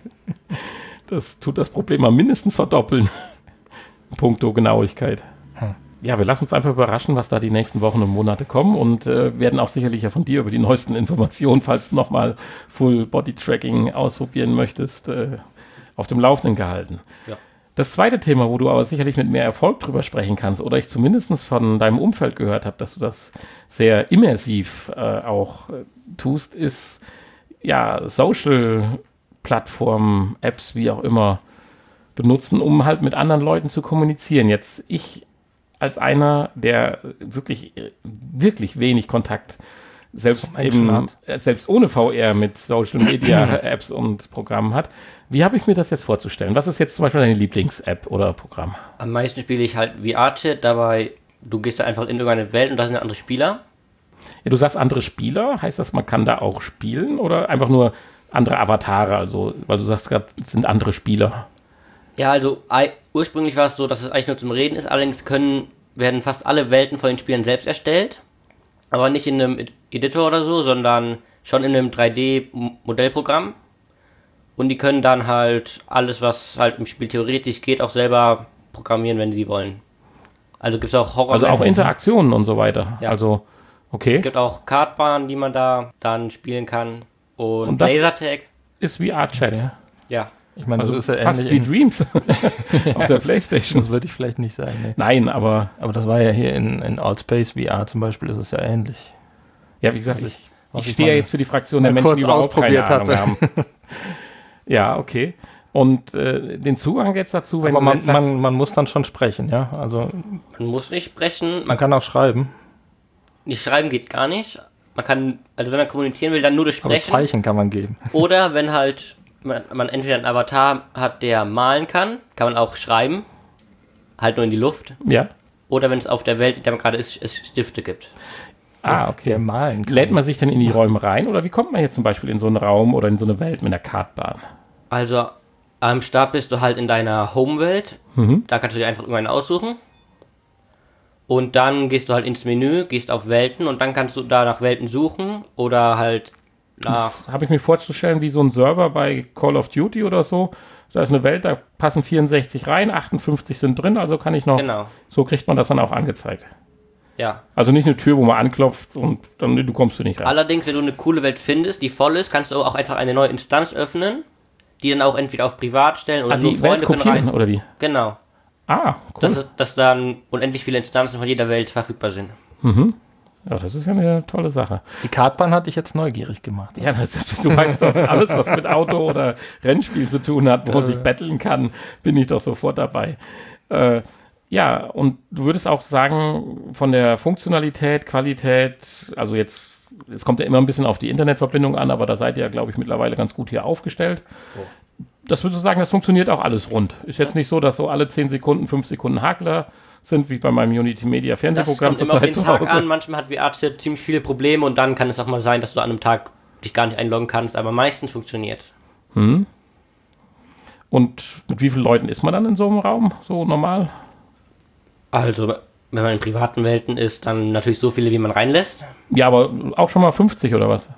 [SPEAKER 3] Das tut das Problem mal mindestens verdoppeln. Puncto Genauigkeit.
[SPEAKER 1] Hm.
[SPEAKER 3] Ja, wir lassen uns einfach überraschen, was da die nächsten Wochen und Monate kommen und äh, werden auch sicherlich ja von dir über die neuesten Informationen, falls du nochmal Full-Body-Tracking ausprobieren möchtest, äh, auf dem Laufenden gehalten.
[SPEAKER 4] Ja.
[SPEAKER 3] Das zweite Thema, wo du aber sicherlich mit mehr Erfolg drüber sprechen kannst, oder ich zumindest von deinem Umfeld gehört habe, dass du das sehr immersiv äh, auch äh, tust, ist ja Social-Plattformen, Apps, wie auch immer, benutzen, um halt mit anderen Leuten zu kommunizieren. Jetzt ich als einer, der wirklich, wirklich wenig Kontakt selbst
[SPEAKER 1] Zum Menschen
[SPEAKER 3] eben,
[SPEAKER 1] hat.
[SPEAKER 3] äh, selbst ohne V R mit Social Media Apps und Programmen hat. Wie habe ich mir das jetzt vorzustellen? Was ist jetzt zum Beispiel deine Lieblings-App oder Programm?
[SPEAKER 4] Am meisten spiele ich halt V R-Chat, dabei du gehst da einfach in irgendeine Welt und da sind andere Spieler.
[SPEAKER 3] Ja, du sagst andere Spieler, heißt das, man kann da auch spielen oder einfach nur andere Avatare? Also, weil du sagst gerade, es sind andere Spieler.
[SPEAKER 4] Ja, also ei- ursprünglich war es so, dass es eigentlich nur zum Reden ist, allerdings können, werden fast alle Welten von den Spielern selbst erstellt, aber nicht in einem Ed- Editor oder so, sondern schon in einem drei D-Modellprogramm. Und die können dann halt alles, was halt im Spiel theoretisch geht, auch selber programmieren, wenn sie wollen. Also gibt es auch Horror.
[SPEAKER 3] Also auch Interaktionen und so weiter.
[SPEAKER 4] Ja.
[SPEAKER 3] Also, okay.
[SPEAKER 4] Es gibt auch Kartbahnen, die man da dann spielen kann. Und,
[SPEAKER 3] Und das-
[SPEAKER 4] Lasertag.
[SPEAKER 3] Ist V R-Chat.
[SPEAKER 1] Okay.
[SPEAKER 4] Ja.
[SPEAKER 1] Ich meine,
[SPEAKER 3] Also
[SPEAKER 1] das ist ja
[SPEAKER 3] fast
[SPEAKER 1] ähnlich.
[SPEAKER 3] wie
[SPEAKER 1] in-
[SPEAKER 3] Dreams auf der Playstation.
[SPEAKER 1] Das würde ich vielleicht nicht sagen. Nee.
[SPEAKER 3] Nein, aber
[SPEAKER 1] Aber das war ja hier in, in Outspace V R zum Beispiel, ist es ja ähnlich.
[SPEAKER 3] ja, wie gesagt,
[SPEAKER 1] Was
[SPEAKER 3] ich,
[SPEAKER 1] ich- was
[SPEAKER 3] ich
[SPEAKER 1] ich
[SPEAKER 3] stehe ja
[SPEAKER 1] mal-
[SPEAKER 3] jetzt für die Fraktion der
[SPEAKER 1] mal
[SPEAKER 3] Menschen,
[SPEAKER 1] kurz
[SPEAKER 3] die überhaupt keine
[SPEAKER 1] ausprobiert
[SPEAKER 3] Ahnung
[SPEAKER 1] hatte.
[SPEAKER 3] haben. Ja, okay. Und äh, den Zugang jetzt dazu, wenn
[SPEAKER 1] Aber
[SPEAKER 3] du
[SPEAKER 1] man,
[SPEAKER 3] jetzt sagst,
[SPEAKER 1] man, man muss dann schon sprechen, ja. Also
[SPEAKER 4] Man muss nicht sprechen,
[SPEAKER 1] man
[SPEAKER 4] man
[SPEAKER 1] kann auch schreiben,
[SPEAKER 4] nicht schreiben geht gar nicht. Man kann, also wenn man kommunizieren will, dann nur durch
[SPEAKER 1] aber
[SPEAKER 4] Sprechen.
[SPEAKER 1] Zeichen kann man geben.
[SPEAKER 4] Oder wenn halt man, man entweder einen Avatar hat, der malen kann, kann man auch schreiben. Halt nur in die Luft.
[SPEAKER 3] ja.
[SPEAKER 4] Oder wenn es auf der Welt, in der man gerade ist, es Stifte gibt.
[SPEAKER 3] Ah,
[SPEAKER 1] Der
[SPEAKER 3] okay.
[SPEAKER 1] malen kann.
[SPEAKER 3] Lädt man sich denn in die Räume rein oder wie kommt man jetzt zum Beispiel in so einen Raum oder in so eine Welt mit einer Kartbahn?
[SPEAKER 4] Also am Start bist du halt in deiner Home-Welt.
[SPEAKER 3] Mhm.
[SPEAKER 4] Da kannst du dir einfach irgendwann aussuchen. Und dann gehst du halt ins Menü, gehst auf Welten und dann kannst du da nach Welten suchen oder halt nach.
[SPEAKER 3] Das habe ich mir vorzustellen wie so ein Server bei Call of Duty oder so. Da ist eine Welt, da passen vierundsechzig rein, achtundfünfzig sind drin, also kann ich noch.
[SPEAKER 4] Genau.
[SPEAKER 3] So kriegt man das dann auch angezeigt.
[SPEAKER 4] Ja.
[SPEAKER 3] Also nicht eine Tür, wo man anklopft und dann du kommst du nicht rein.
[SPEAKER 4] Allerdings, wenn du eine coole Welt findest, die voll ist, kannst du auch einfach eine neue Instanz öffnen, die dann auch entweder auf Privat stellen oder
[SPEAKER 3] Ah,
[SPEAKER 4] nur
[SPEAKER 3] die Welt
[SPEAKER 4] Freunde können
[SPEAKER 3] kopieren
[SPEAKER 4] rein.
[SPEAKER 3] oder wie?
[SPEAKER 4] Genau.
[SPEAKER 3] Ah, cool.
[SPEAKER 4] Dass, es- dass dann unendlich viele Instanzen von jeder Welt verfügbar sind.
[SPEAKER 3] Ja, das ist ja eine tolle Sache.
[SPEAKER 1] Die Kartbahn hat dich jetzt neugierig gemacht.
[SPEAKER 3] Ja, das, du weißt doch, alles, was mit Auto oder Rennspiel zu tun hat, wo sich betteln kann, bin ich doch sofort dabei. Äh, ja, und du würdest auch sagen, von der Funktionalität, Qualität, also jetzt, es kommt ja immer ein bisschen auf die Internetverbindung an, aber da seid ihr ja, glaube ich, mittlerweile ganz gut hier aufgestellt. Das würdest du sagen, das funktioniert auch alles rund. Ist jetzt nicht so, dass so alle zehn Sekunden, fünf Sekunden Hakler sind, wie bei meinem Unity Media
[SPEAKER 4] Das
[SPEAKER 3] Fernsehprogramm
[SPEAKER 4] kommt immer auf
[SPEAKER 3] zurzeit
[SPEAKER 4] den
[SPEAKER 3] zu
[SPEAKER 4] Tag
[SPEAKER 3] Hause.
[SPEAKER 4] an. Manchmal hat V R-Chat ziemlich viele Probleme und dann kann es auch mal sein, dass du an einem Tag dich gar nicht einloggen kannst, aber meistens funktioniert es.
[SPEAKER 3] Hm. Und mit wie vielen Leuten ist man dann in so einem Raum, so normal?
[SPEAKER 4] Also, wenn man in privaten Welten ist, dann natürlich so viele, wie man reinlässt.
[SPEAKER 3] Ja, aber auch schon mal fünfzig oder was?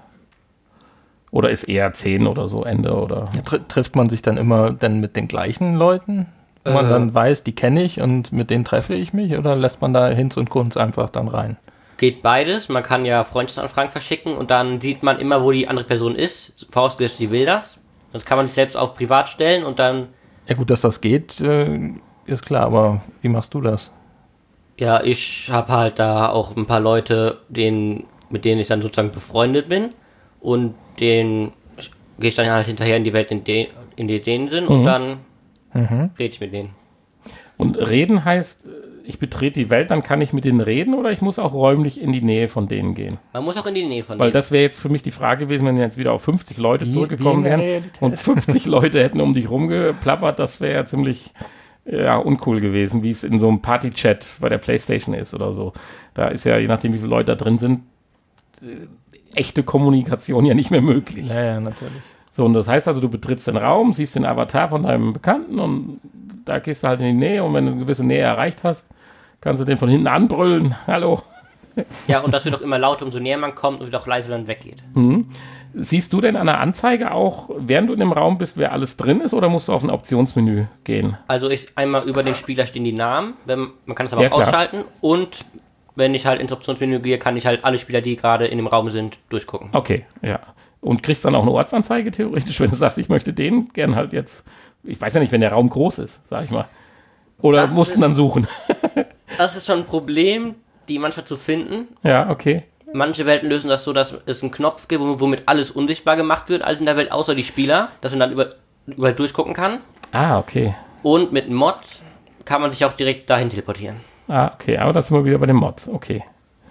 [SPEAKER 3] Oder ist eher zehn oder so Ende oder?
[SPEAKER 1] Ja, tr- trifft man sich dann immer denn mit den gleichen Leuten? Wo man
[SPEAKER 4] Äh.
[SPEAKER 1] dann weiß, die kenne ich und mit denen treffe ich mich? Oder lässt man da Hinz und Kunz einfach dann rein?
[SPEAKER 4] Geht beides. Man kann ja Freundschaftsanfragen verschicken und dann sieht man immer, wo die andere Person ist. Vorausgesetzt, sie will das. Das kann man sich selbst auf privat stellen und dann,
[SPEAKER 1] Ja gut, dass das geht, äh, ist klar, aber wie machst du das?
[SPEAKER 4] ja, ich habe halt da auch ein paar Leute, denen, mit denen ich dann sozusagen befreundet bin und den gehe ich dann halt hinterher in die Welt, in, de, in die denen sind und
[SPEAKER 3] Mhm.
[SPEAKER 4] dann
[SPEAKER 1] Mhm.
[SPEAKER 4] rede ich mit denen.
[SPEAKER 3] Und reden heißt, ich betrete die Welt, dann kann ich mit denen reden oder ich muss auch räumlich in die Nähe von denen gehen?
[SPEAKER 4] Man muss auch in die Nähe von
[SPEAKER 3] Weil
[SPEAKER 4] denen.
[SPEAKER 3] das wäre jetzt für mich die Frage gewesen, wenn wir jetzt wieder auf fünfzig Leute
[SPEAKER 1] Wie-
[SPEAKER 3] zurückgekommen
[SPEAKER 1] wie in der
[SPEAKER 3] wären
[SPEAKER 1] Realität.
[SPEAKER 3] und fünfzig Leute hätten um dich rumgeplappert, das wäre ja ziemlich ja, uncool gewesen, wie es in so einem Party-Chat bei der Playstation ist oder so. Da ist ja, je nachdem wie viele Leute da drin sind, äh, echte Kommunikation ja nicht mehr möglich.
[SPEAKER 1] Ja, ja, natürlich.
[SPEAKER 3] So, und das heißt also, du betrittst den Raum, siehst den Avatar von deinem Bekannten und da gehst du halt in die Nähe und wenn du eine gewisse Nähe erreicht hast, kannst du den von hinten anbrüllen. Hallo.
[SPEAKER 4] Ja, und das wird auch immer lauter, umso näher man kommt und wird auch leiser dann weggeht.
[SPEAKER 3] Siehst du denn an der Anzeige auch, während du in dem Raum bist, wer alles drin ist oder musst du auf ein Optionsmenü gehen?
[SPEAKER 4] Also ich einmal über den Spieler stehen die Namen, wenn, man kann es aber
[SPEAKER 3] Ja,
[SPEAKER 4] auch
[SPEAKER 3] klar.
[SPEAKER 4] ausschalten und wenn ich halt ins Optionsmenü gehe, kann ich halt alle Spieler, die gerade in dem Raum sind, durchgucken.
[SPEAKER 3] Okay, ja. Und kriegst dann auch eine Ortsanzeige theoretisch, wenn du sagst, ich möchte den gern halt jetzt, ich weiß ja nicht, wenn der Raum groß ist, sag ich mal. Oder
[SPEAKER 4] Das
[SPEAKER 3] mussten
[SPEAKER 4] ist-
[SPEAKER 3] dann suchen.
[SPEAKER 4] Das ist schon ein Problem, die manchmal zu finden.
[SPEAKER 3] Ja, okay.
[SPEAKER 4] Manche Welten lösen das so, dass es einen Knopf gibt, womit alles unsichtbar gemacht wird, alles in der Welt, außer die Spieler, dass man dann über, überall durchgucken kann.
[SPEAKER 3] Ah, okay.
[SPEAKER 4] Und mit Mods kann man sich auch direkt dahin teleportieren.
[SPEAKER 3] Ah, okay, aber das sind wir wieder bei den Mods, okay.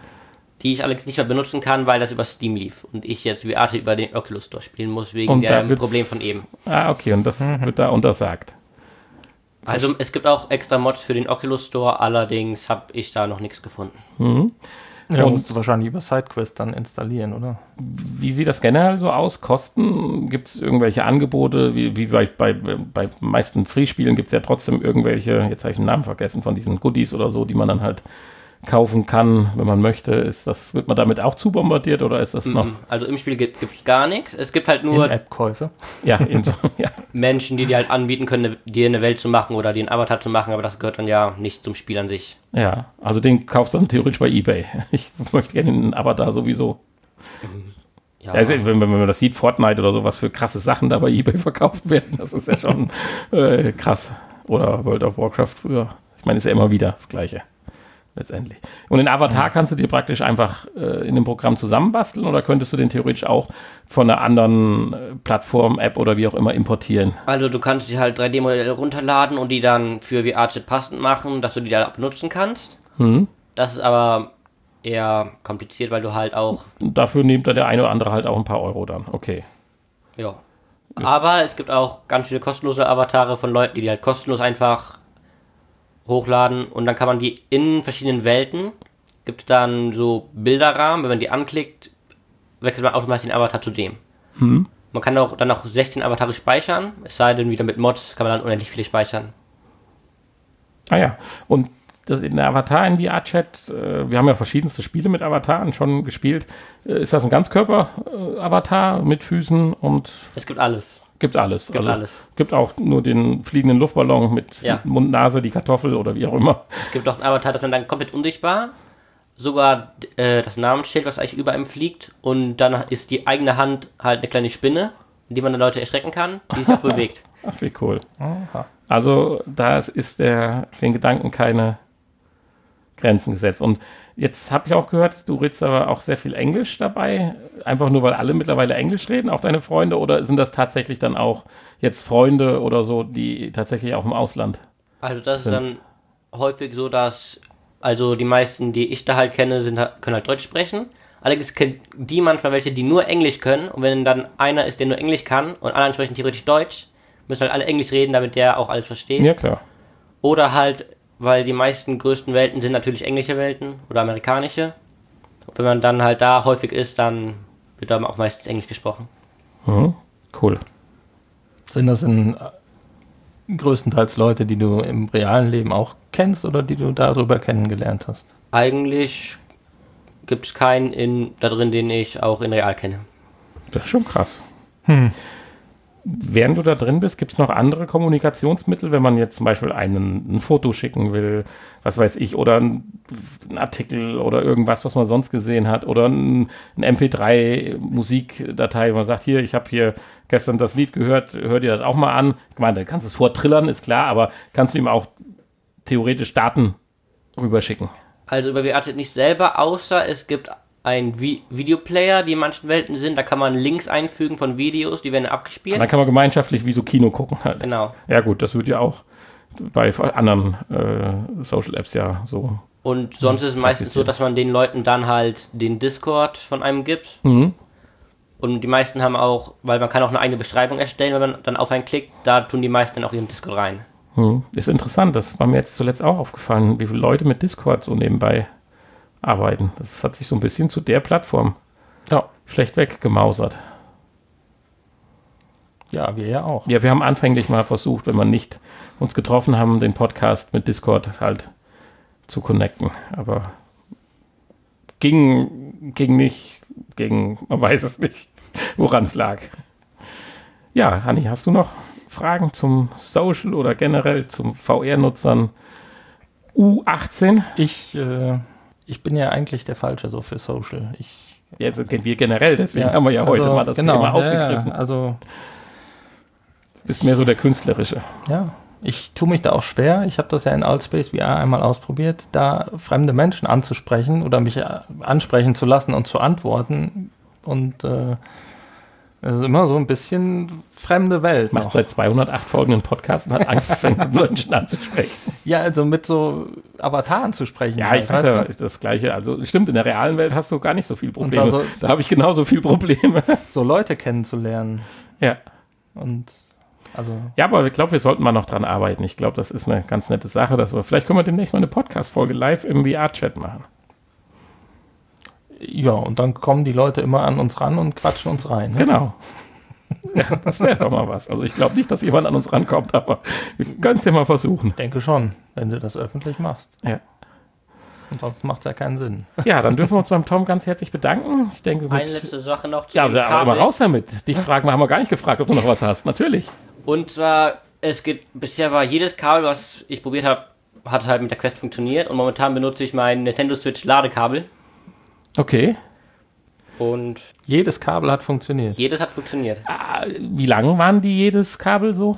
[SPEAKER 4] Die ich allerdings nicht mehr benutzen kann, weil das über Steam lief und ich jetzt V R über den Oculus Store spielen muss, wegen
[SPEAKER 3] Und da
[SPEAKER 4] dem
[SPEAKER 3] wird's-
[SPEAKER 4] Problem von eben.
[SPEAKER 3] Ah, okay, und das wird da untersagt.
[SPEAKER 4] Also es gibt auch extra Mods für den Oculus Store, allerdings habe ich da noch nichts gefunden.
[SPEAKER 1] Ja,
[SPEAKER 3] Und-
[SPEAKER 1] musst du wahrscheinlich über SideQuest dann installieren, oder?
[SPEAKER 3] Wie sieht das generell so aus? Kosten? Gibt es irgendwelche Angebote? Wie, wie bei, bei, bei meisten Free-Spielen gibt es ja trotzdem irgendwelche, jetzt habe ich den Namen vergessen, von diesen Goodies oder so, die man dann halt kaufen kann, wenn man möchte. Ist das, wird man damit auch zu bombardiert oder ist das noch?
[SPEAKER 4] Also im Spiel gibt es gar nichts. Es gibt halt nur
[SPEAKER 1] In-App-Käufe.
[SPEAKER 3] Ja, in so, ja.
[SPEAKER 4] Menschen, die dir halt anbieten können, dir eine Welt zu machen oder dir einen Avatar zu machen, aber das gehört dann ja nicht zum Spiel an sich.
[SPEAKER 3] ja, also den kaufst du dann theoretisch bei eBay. Ich möchte gerne einen Avatar sowieso.
[SPEAKER 4] Ja,
[SPEAKER 3] Also, wenn, wenn man das sieht, Fortnite oder so, was für krasse Sachen da bei eBay verkauft werden, das ist ja schon äh, krass. Oder World of Warcraft früher. Ich meine, ist ja immer wieder das Gleiche. Letztendlich. Und den Avatar kannst du dir praktisch einfach äh, in dem Programm zusammenbasteln oder könntest du den theoretisch auch von einer anderen äh, Plattform, App oder wie auch immer importieren?
[SPEAKER 4] also du kannst dir halt drei D-Modelle runterladen und die dann für V R-Chat passend machen, dass du die da benutzen kannst.
[SPEAKER 3] Hm.
[SPEAKER 4] Das ist aber eher kompliziert, weil du halt auch,
[SPEAKER 3] Und dafür nimmt da der eine oder andere halt auch ein paar Euro dann. Okay.
[SPEAKER 4] ja. Aber es gibt auch ganz viele kostenlose Avatare von Leuten, die die halt kostenlos einfach hochladen und dann kann man die in verschiedenen Welten, gibt es dann so Bilderrahmen, wenn man die anklickt, wechselt man automatisch den Avatar zu dem.
[SPEAKER 3] Hm.
[SPEAKER 4] Man kann auch dann auch sechzehn Avatare speichern, es sei denn, wieder mit Mods kann man dann unendlich viele speichern.
[SPEAKER 3] Ah ja, und das in der Avatar in V R-Chat, äh, wir haben ja verschiedenste Spiele mit Avataren schon gespielt. Äh, ist das ein Ganzkörper-Avatar mit Füßen und
[SPEAKER 4] Es gibt alles.
[SPEAKER 3] gibt alles?
[SPEAKER 4] Gibt alles.
[SPEAKER 3] Gibt auch nur den fliegenden Luftballon mit
[SPEAKER 4] Ja.
[SPEAKER 3] Mund, Nase, die Kartoffel oder wie auch immer.
[SPEAKER 4] Es gibt auch einen Avatar, das ist dann komplett unsichtbar. Sogar äh, das Namensschild, was eigentlich über ihm fliegt. Und dann ist die eigene Hand halt eine kleine Spinne, in die man dann Leute erschrecken kann, die sich auch bewegt.
[SPEAKER 3] Ach, wie cool. Also da ist der, den Gedanken keine Grenzen gesetzt. Und jetzt habe ich auch gehört, du redest aber auch sehr viel Englisch dabei. Einfach nur, weil alle mittlerweile Englisch reden, auch deine Freunde? Oder sind das tatsächlich dann auch jetzt Freunde oder so, die tatsächlich auch im Ausland?
[SPEAKER 4] Also das ist dann häufig so, dass also die meisten, die ich da halt kenne, sind, halt- können halt Deutsch sprechen. Allerdings kennen die manchmal welche, die nur Englisch können. Und wenn dann einer ist, der nur Englisch kann und anderen sprechen theoretisch Deutsch, müssen halt alle Englisch reden, damit der auch alles versteht.
[SPEAKER 3] Ja, klar.
[SPEAKER 4] Oder halt weil die meisten größten Welten sind natürlich englische Welten oder amerikanische. Und wenn man dann halt da häufig ist, dann wird da auch meistens Englisch gesprochen.
[SPEAKER 3] Mhm. Cool.
[SPEAKER 1] Sind das in größtenteils Leute, die du im realen Leben auch kennst oder die du darüber kennengelernt hast?
[SPEAKER 4] Eigentlich gibt es keinen in, da drin, den ich auch in real kenne.
[SPEAKER 3] Das ist schon krass.
[SPEAKER 1] Hm.
[SPEAKER 3] Während du da drin bist, gibt es noch andere Kommunikationsmittel, wenn man jetzt zum Beispiel einen, ein Foto schicken will, was weiß ich, oder ein, ein Artikel oder irgendwas, was man sonst gesehen hat, oder ein, ein M P drei Musikdatei, wo man sagt, hier, ich habe hier gestern das Lied gehört, hör dir das auch mal an. Ich meine, du kannst es vortrillern, ist klar, aber kannst du ihm auch theoretisch Daten rüberschicken.
[SPEAKER 4] Also über W R Chat nicht selber, außer es gibt ein Vi- Videoplayer, die in manchen Welten sind. Da kann man Links einfügen von Videos, die werden abgespielt.
[SPEAKER 3] Und dann kann man gemeinschaftlich wie so Kino gucken halt.
[SPEAKER 4] Genau.
[SPEAKER 3] Ja gut, das wird ja auch bei anderen äh, Social Apps ja so.
[SPEAKER 4] Und sonst ist es meistens so, dass man den Leuten dann halt den Discord von einem gibt.
[SPEAKER 3] Mhm.
[SPEAKER 4] Und die meisten haben auch, weil man kann auch eine eigene Beschreibung erstellen, wenn man dann auf einen klickt, da tun die meisten dann auch ihren Discord rein.
[SPEAKER 3] Mhm. Ist interessant, das war mir jetzt zuletzt auch aufgefallen, wie viele Leute mit Discord so nebenbei arbeiten. Das hat sich so ein bisschen zu der Plattform
[SPEAKER 1] Ja.
[SPEAKER 3] schlecht weggemausert.
[SPEAKER 1] Ja, wir ja auch.
[SPEAKER 3] Ja, wir haben anfänglich mal versucht, wenn wir nicht uns getroffen haben, den Podcast mit Discord halt zu connecten. Aber ging, ging nicht, ging, man weiß es nicht, woran es lag. Ja, Hanni, hast du noch Fragen zum Social oder generell zum V R-Nutzern U achtzehn?
[SPEAKER 1] Ich, äh, ich bin ja eigentlich der Falsche so für Social. Ich,
[SPEAKER 3] Ja, also wir generell, deswegen
[SPEAKER 1] ja,
[SPEAKER 3] haben wir ja heute
[SPEAKER 1] also,
[SPEAKER 3] mal das
[SPEAKER 1] genau,
[SPEAKER 3] Thema
[SPEAKER 1] ja,
[SPEAKER 3] aufgegriffen.
[SPEAKER 1] Ja, also,
[SPEAKER 3] Du bist mehr so der Künstlerische.
[SPEAKER 1] ja, ich tue mich da auch schwer. Ich habe das ja in Altspace V R einmal ausprobiert, da fremde Menschen anzusprechen oder mich ansprechen zu lassen und zu antworten. Und äh, es ist immer so ein bisschen fremde Welt
[SPEAKER 3] Macht
[SPEAKER 1] noch.
[SPEAKER 3] seit zweihundertacht Folgen einen Podcast und hat Angst, fremde Menschen anzusprechen.
[SPEAKER 1] Ja, also mit so Avataren zu sprechen.
[SPEAKER 3] Ja,
[SPEAKER 1] halt,
[SPEAKER 3] ich weiß
[SPEAKER 1] weißt
[SPEAKER 3] ja,
[SPEAKER 1] du?
[SPEAKER 3] ist das Gleiche. Also stimmt, in der realen Welt hast du gar nicht so viele Probleme.
[SPEAKER 1] da so-
[SPEAKER 3] da habe ich genauso viele Probleme.
[SPEAKER 1] So Leute kennenzulernen.
[SPEAKER 3] Ja.
[SPEAKER 1] Und also,
[SPEAKER 3] Ja, aber ich glaube, wir sollten mal noch dran arbeiten. Ich glaube, das ist eine ganz nette Sache, dass wir, vielleicht können wir demnächst mal eine Podcast-Folge live im V R-Chat machen.
[SPEAKER 1] ja, und dann kommen die Leute immer an uns ran und quatschen uns rein. Ne?
[SPEAKER 3] Genau. Ja, das wäre doch mal was. Also ich glaube nicht, dass jemand an uns rankommt, aber wir können es ja mal versuchen.
[SPEAKER 1] Ich denke schon, wenn du das öffentlich machst.
[SPEAKER 3] Ja.
[SPEAKER 1] Ansonsten macht es ja keinen Sinn.
[SPEAKER 3] Ja, dann dürfen wir uns beim Tom ganz herzlich bedanken. Ich denke, mit,
[SPEAKER 4] Eine letzte Sache noch zu
[SPEAKER 3] ja,
[SPEAKER 4] dem
[SPEAKER 3] aber
[SPEAKER 4] Kabel.
[SPEAKER 3] immer raus damit. Dich fragen wir, haben wir gar nicht gefragt, ob du noch was hast. Natürlich.
[SPEAKER 4] Und zwar, es gibt, bisher war jedes Kabel, was ich probiert habe, hat halt mit der Quest funktioniert. Und momentan benutze ich mein Nintendo Switch Ladekabel.
[SPEAKER 3] Okay.
[SPEAKER 4] Und
[SPEAKER 1] Jedes Kabel hat funktioniert.
[SPEAKER 4] jedes hat funktioniert.
[SPEAKER 3] Ah, wie lang waren die jedes Kabel so?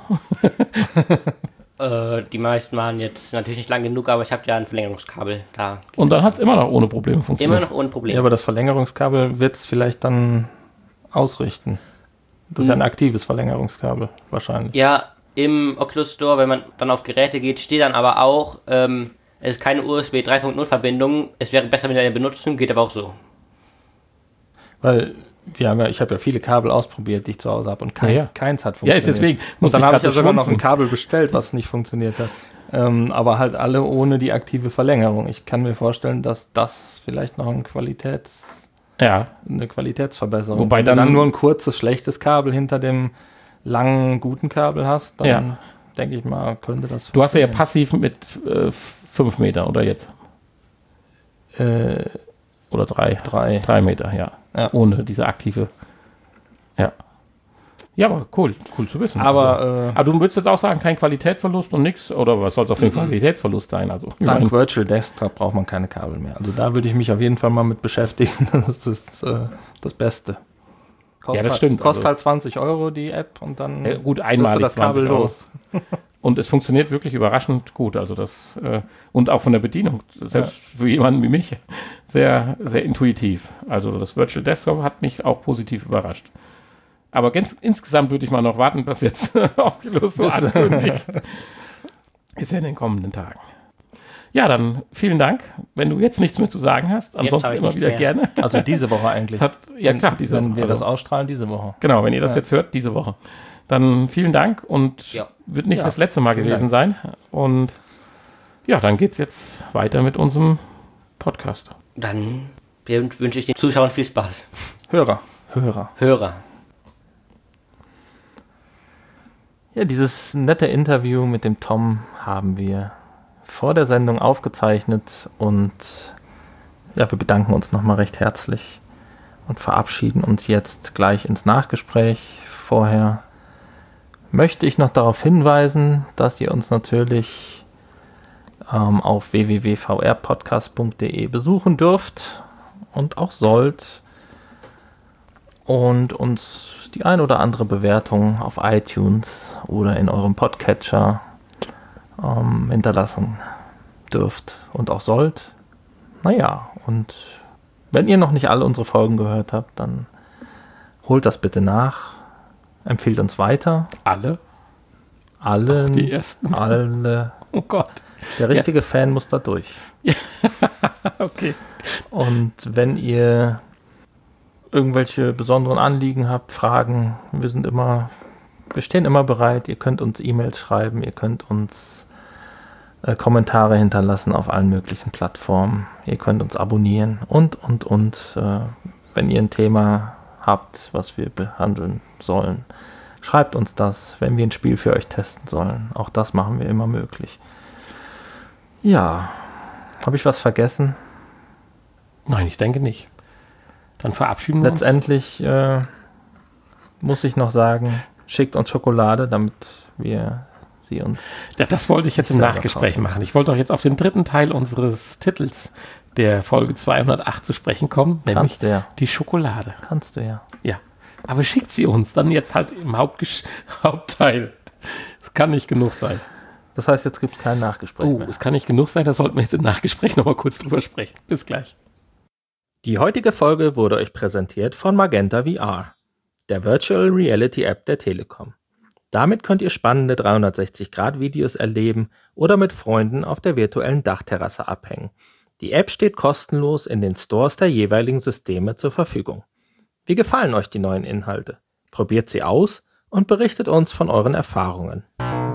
[SPEAKER 4] Äh, die meisten waren jetzt natürlich nicht lang genug, aber ich habe ja ein Verlängerungskabel da.
[SPEAKER 3] Und dann hat es immer noch ohne Probleme funktioniert.
[SPEAKER 4] Immer noch ohne Probleme.
[SPEAKER 1] Ja, aber das Verlängerungskabel wird es vielleicht dann ausrichten. Das ist ja ein aktives Verlängerungskabel, wahrscheinlich.
[SPEAKER 4] Ja, im Oculus Store, wenn man dann auf Geräte geht, steht dann aber auch, ähm, es ist keine U S B drei Punkt null Verbindung. Es wäre besser, wenn ihr eine benutzen, geht aber auch so.
[SPEAKER 1] Weil wir haben ja, ich habe ja viele Kabel ausprobiert, die ich zu Hause habe und keins,
[SPEAKER 3] Ja, ja.
[SPEAKER 1] keins hat
[SPEAKER 3] Ja,
[SPEAKER 1] funktioniert.
[SPEAKER 3] deswegen
[SPEAKER 1] Und
[SPEAKER 3] muss
[SPEAKER 1] dann
[SPEAKER 3] ich
[SPEAKER 1] habe ich
[SPEAKER 3] grad
[SPEAKER 1] ja
[SPEAKER 3] so
[SPEAKER 1] sogar noch ein
[SPEAKER 3] schmunzeln.
[SPEAKER 1] Kabel bestellt, was nicht funktioniert hat. Ähm, aber halt alle ohne die aktive Verlängerung. Ich kann mir vorstellen, dass das vielleicht noch ein Qualitäts,
[SPEAKER 3] Ja,
[SPEAKER 1] eine Qualitätsverbesserung.
[SPEAKER 3] Wobei
[SPEAKER 1] Wenn du
[SPEAKER 3] dann-
[SPEAKER 1] dann nur ein kurzes, schlechtes Kabel hinter dem langen, guten Kabel hast, dann
[SPEAKER 3] Ja.
[SPEAKER 1] denke ich mal, könnte das
[SPEAKER 3] du hast ja
[SPEAKER 1] funktionieren.
[SPEAKER 3] passiv mit äh, fünf Meter oder jetzt?
[SPEAKER 1] Äh,
[SPEAKER 3] Oder drei?
[SPEAKER 1] drei.
[SPEAKER 3] Drei Meter, ja.
[SPEAKER 1] Ja.
[SPEAKER 3] Ohne diese aktive. Ja. Ja, aber cool. Cool zu wissen.
[SPEAKER 1] Aber
[SPEAKER 3] also,
[SPEAKER 1] äh,
[SPEAKER 3] aber du würdest jetzt auch sagen, kein Qualitätsverlust und nichts? Oder was soll es auf jeden Fall Qualitätsverlust sein? Also, ich
[SPEAKER 1] dank
[SPEAKER 3] meine,
[SPEAKER 1] Virtual Desktop braucht man keine Kabel mehr. Also da würde ich mich auf jeden Fall mal mit beschäftigen. Das ist äh, das Beste. Kostet
[SPEAKER 3] das
[SPEAKER 1] halt,
[SPEAKER 3] stimmt,
[SPEAKER 1] Kostet
[SPEAKER 3] also-
[SPEAKER 1] halt zwanzig Euro die App und dann
[SPEAKER 3] Ja, gut,
[SPEAKER 1] bist
[SPEAKER 3] einmalig
[SPEAKER 1] du das Kabel
[SPEAKER 3] zwanzig Euro.
[SPEAKER 1] los.
[SPEAKER 3] Und es funktioniert wirklich überraschend gut. Also das äh, und auch von der Bedienung, selbst für jemanden wie mich, sehr, sehr intuitiv. Also das Virtual Desktop hat mich auch positiv überrascht. Aber ganz, insgesamt würde ich mal noch warten, bis jetzt Oculus so
[SPEAKER 1] Bis-
[SPEAKER 3] ankündigt. Ist ja in den kommenden Tagen. Ja, dann vielen Dank. Wenn du jetzt nichts mehr zu sagen hast, ansonsten
[SPEAKER 4] habe ich
[SPEAKER 3] immer
[SPEAKER 4] nichts
[SPEAKER 3] wieder
[SPEAKER 4] mehr.
[SPEAKER 3] gerne.
[SPEAKER 1] Also diese Woche eigentlich.
[SPEAKER 3] Das hat, ja klar, diese
[SPEAKER 1] Wenn wir
[SPEAKER 3] also,
[SPEAKER 1] das ausstrahlen, diese Woche.
[SPEAKER 3] Genau, wenn ihr das
[SPEAKER 1] Ja.
[SPEAKER 3] jetzt hört, diese Woche. Dann vielen Dank und
[SPEAKER 4] Ja.
[SPEAKER 3] wird nicht
[SPEAKER 1] Ja,
[SPEAKER 3] das letzte Mal
[SPEAKER 1] vielen
[SPEAKER 3] gewesen sein. Und Ja, dann geht's jetzt weiter mit unserem Podcast.
[SPEAKER 4] Dann wünsche ich den Zuschauern viel Spaß.
[SPEAKER 1] Hörer, Hörer.
[SPEAKER 4] Hörer.
[SPEAKER 1] Ja, dieses nette Interview mit dem Tom haben wir vor der Sendung aufgezeichnet und ja, wir bedanken uns nochmal recht herzlich und verabschieden uns jetzt gleich ins Nachgespräch. Vorher möchte ich noch darauf hinweisen, dass ihr uns natürlich ähm, auf w w w punkt v r podcast punkt d e besuchen dürft und auch sollt und uns die ein oder andere Bewertung auf iTunes oder in eurem Podcatcher ähm, hinterlassen dürft und auch sollt. Naja, und wenn ihr noch nicht alle unsere Folgen gehört habt, dann holt das bitte nach, empfiehlt uns weiter.
[SPEAKER 3] Alle?
[SPEAKER 1] Alle.
[SPEAKER 3] Die ersten?
[SPEAKER 1] Alle.
[SPEAKER 3] Oh Gott.
[SPEAKER 1] Der richtige ja. Fan muss da durch.
[SPEAKER 3] Ja. Okay.
[SPEAKER 1] Und wenn ihr irgendwelche besonderen Anliegen habt, Fragen, wir sind immer, wir stehen immer bereit. Ihr könnt uns E-Mails schreiben, ihr könnt uns äh, Kommentare hinterlassen auf allen möglichen Plattformen. Ihr könnt uns abonnieren und, und, und. Äh, wenn ihr ein Thema habt, was wir behandeln sollen, schreibt uns das, wenn wir ein Spiel für euch testen sollen. Auch das machen wir immer möglich. Ja, habe ich was vergessen?
[SPEAKER 3] Nein, ich denke nicht. Dann verabschieden wir
[SPEAKER 1] Letztendlich uns. Äh, muss ich noch sagen, schickt uns Schokolade, damit wir sie uns...
[SPEAKER 3] Ja, das wollte ich jetzt im Nachgespräch machen. Ich wollte auch jetzt auf den dritten Teil unseres Titels der Folge zweihundertacht zu sprechen kommen, nämlich
[SPEAKER 1] Kannst du ja.
[SPEAKER 3] die Schokolade.
[SPEAKER 1] Kannst du ja.
[SPEAKER 3] Ja, aber schickt sie uns dann jetzt halt im Hauptgesch- Hauptteil. Es kann nicht genug sein.
[SPEAKER 1] Das heißt, jetzt gibt es kein Nachgespräch
[SPEAKER 3] Oh,
[SPEAKER 1] mehr.
[SPEAKER 3] es kann nicht genug sein, da sollten wir jetzt im Nachgespräch nochmal kurz drüber sprechen. Bis gleich.
[SPEAKER 1] Die heutige Folge wurde euch präsentiert von Magenta V R, der Virtual Reality App der Telekom. Damit könnt ihr spannende dreihundertsechzig Grad Videos erleben oder mit Freunden auf der virtuellen Dachterrasse abhängen. Die App steht kostenlos in den Stores der jeweiligen Systeme zur Verfügung. Wie gefallen euch die neuen Inhalte? Probiert sie aus und berichtet uns von euren Erfahrungen.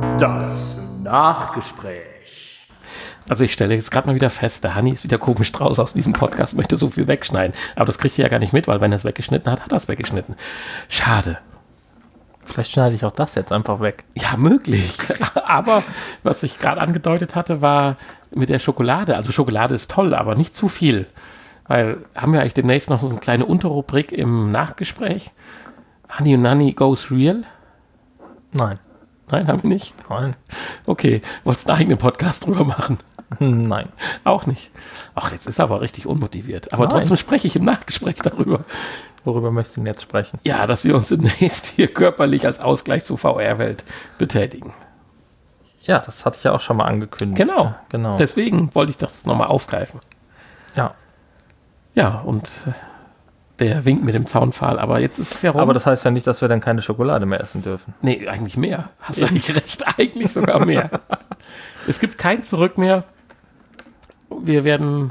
[SPEAKER 2] Das Nachgespräch.
[SPEAKER 3] Also ich stelle jetzt gerade mal wieder fest, der Hanni ist wieder komisch draus aus diesem Podcast, möchte so viel wegschneiden. Aber das kriegt ihr ja gar nicht mit, weil wenn er es weggeschnitten hat, hat er es weggeschnitten. Schade.
[SPEAKER 1] Vielleicht schneide ich auch das jetzt einfach weg.
[SPEAKER 3] Ja, möglich. Aber was ich gerade angedeutet hatte, war mit der Schokolade. Also Schokolade ist toll, aber nicht zu viel. Weil haben wir eigentlich demnächst noch so eine kleine Unterrubrik im Nachgespräch. Hanni und Nanni goes real?
[SPEAKER 1] Nein.
[SPEAKER 3] Nein, haben wir nicht?
[SPEAKER 1] Nein.
[SPEAKER 3] Okay, wolltest du einen eigenen Podcast drüber machen?
[SPEAKER 1] Nein.
[SPEAKER 3] Auch nicht. Ach, jetzt ist er aber richtig unmotiviert. Aber
[SPEAKER 1] Nein.
[SPEAKER 3] trotzdem spreche ich im Nachgespräch darüber.
[SPEAKER 1] Worüber möchtest du denn jetzt sprechen?
[SPEAKER 3] Ja, dass wir uns demnächst hier körperlich als Ausgleich zur V R-Welt betätigen.
[SPEAKER 1] Ja, das hatte ich ja auch schon mal angekündigt.
[SPEAKER 3] Genau.
[SPEAKER 1] genau.
[SPEAKER 3] Deswegen wollte ich das nochmal aufgreifen.
[SPEAKER 1] Ja.
[SPEAKER 3] Ja, und der winkt mit dem Zaunpfahl. Aber jetzt ist es ja rum.
[SPEAKER 1] Aber das heißt ja nicht, dass wir dann keine Schokolade mehr essen dürfen.
[SPEAKER 3] Nee, eigentlich mehr. Hast du eigentlich recht. Eigentlich sogar mehr. Es gibt kein Zurück mehr. Wir werden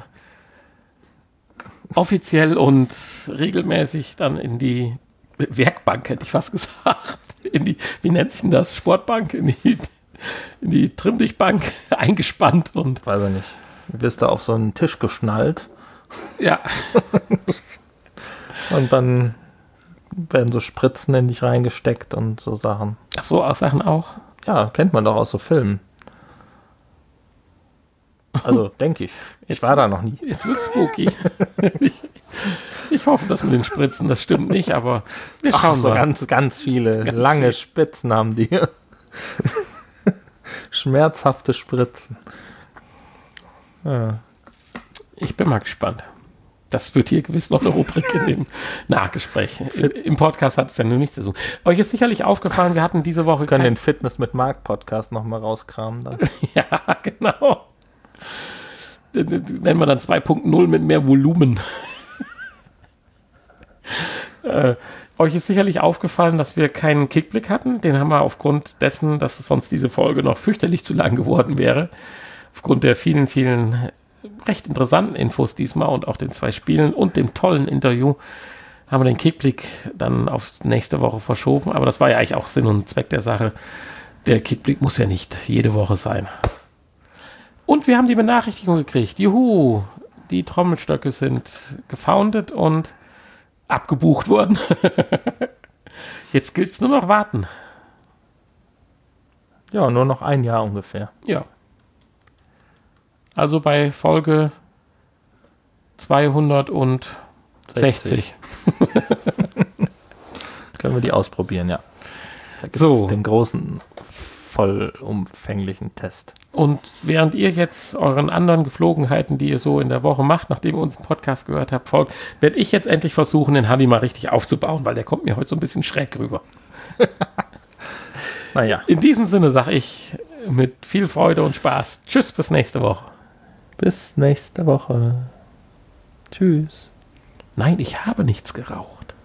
[SPEAKER 3] offiziell und regelmäßig dann in die Werkbank, hätte ich fast gesagt, in die, wie nennt sich denn das, Sportbank, in die, in die Trimm-Dich-Bank eingespannt und...
[SPEAKER 1] Weiß ich nicht. Du wirst da auf so einen Tisch geschnallt.
[SPEAKER 3] Ja.
[SPEAKER 1] Und dann werden so Spritzen in dich reingesteckt und so Sachen.
[SPEAKER 3] Ach so, auch Sachen auch?
[SPEAKER 1] Ja, kennt man doch aus so Filmen. Also, denke ich. Ich
[SPEAKER 3] Jetzt-
[SPEAKER 1] war da noch nie.
[SPEAKER 3] Jetzt wird spooky. ich, ich hoffe, dass mit den Spritzen, das stimmt nicht, aber wir
[SPEAKER 1] Ach,
[SPEAKER 3] schauen
[SPEAKER 1] so
[SPEAKER 3] mal.
[SPEAKER 1] ganz, ganz viele
[SPEAKER 3] Ganz
[SPEAKER 1] lange
[SPEAKER 3] viel.
[SPEAKER 1] Spitzen haben die. Schmerzhafte Spritzen. Ja.
[SPEAKER 3] Ich bin mal gespannt. Das wird hier gewiss noch eine Rubrik in dem Nachgespräch. Im, Im Podcast hat es ja nur nichts zu tun. Euch ist sicherlich aufgefallen, wir hatten diese Woche
[SPEAKER 1] Wir können
[SPEAKER 3] kein-
[SPEAKER 1] den Fitness mit Marc Podcast nochmal rauskramen dann.
[SPEAKER 3] Ja, genau. Den- den Nennen wir dann zwei Punkt null mit mehr Volumen. äh, euch ist sicherlich aufgefallen, dass wir keinen Kickblick hatten. Den haben wir aufgrund dessen, dass sonst diese Folge noch fürchterlich zu lang geworden wäre. Aufgrund der vielen, vielen recht interessanten Infos diesmal und auch den zwei Spielen und dem tollen Interview haben wir den Kickblick dann auf nächste Woche verschoben. Aber das war ja eigentlich auch Sinn und Zweck der Sache. Der Kickblick muss ja nicht jede Woche sein. Und wir haben die Benachrichtigung gekriegt. Juhu, die Trommelstöcke sind gefoundet und abgebucht worden. Jetzt gilt es nur noch warten.
[SPEAKER 1] Ja, nur noch ein Jahr ungefähr.
[SPEAKER 3] Ja. Also bei Folge zweihundertsechzig.
[SPEAKER 1] Können wir die ausprobieren, ja. Da gibt's
[SPEAKER 3] So.
[SPEAKER 1] den großen, vollumfänglichen Test.
[SPEAKER 3] Und während ihr jetzt euren anderen Geflogenheiten, die ihr so in der Woche macht, nachdem ihr unseren Podcast gehört habt, folgt, werde ich jetzt endlich versuchen, den Hanni mal richtig aufzubauen, weil der kommt mir heute so ein bisschen schräg rüber.
[SPEAKER 1] Naja,
[SPEAKER 3] In diesem Sinne sage ich mit viel Freude und Spaß. Tschüss, bis nächste Woche.
[SPEAKER 1] bis nächste Woche. Tschüss.
[SPEAKER 3] Nein, ich habe nichts geraucht.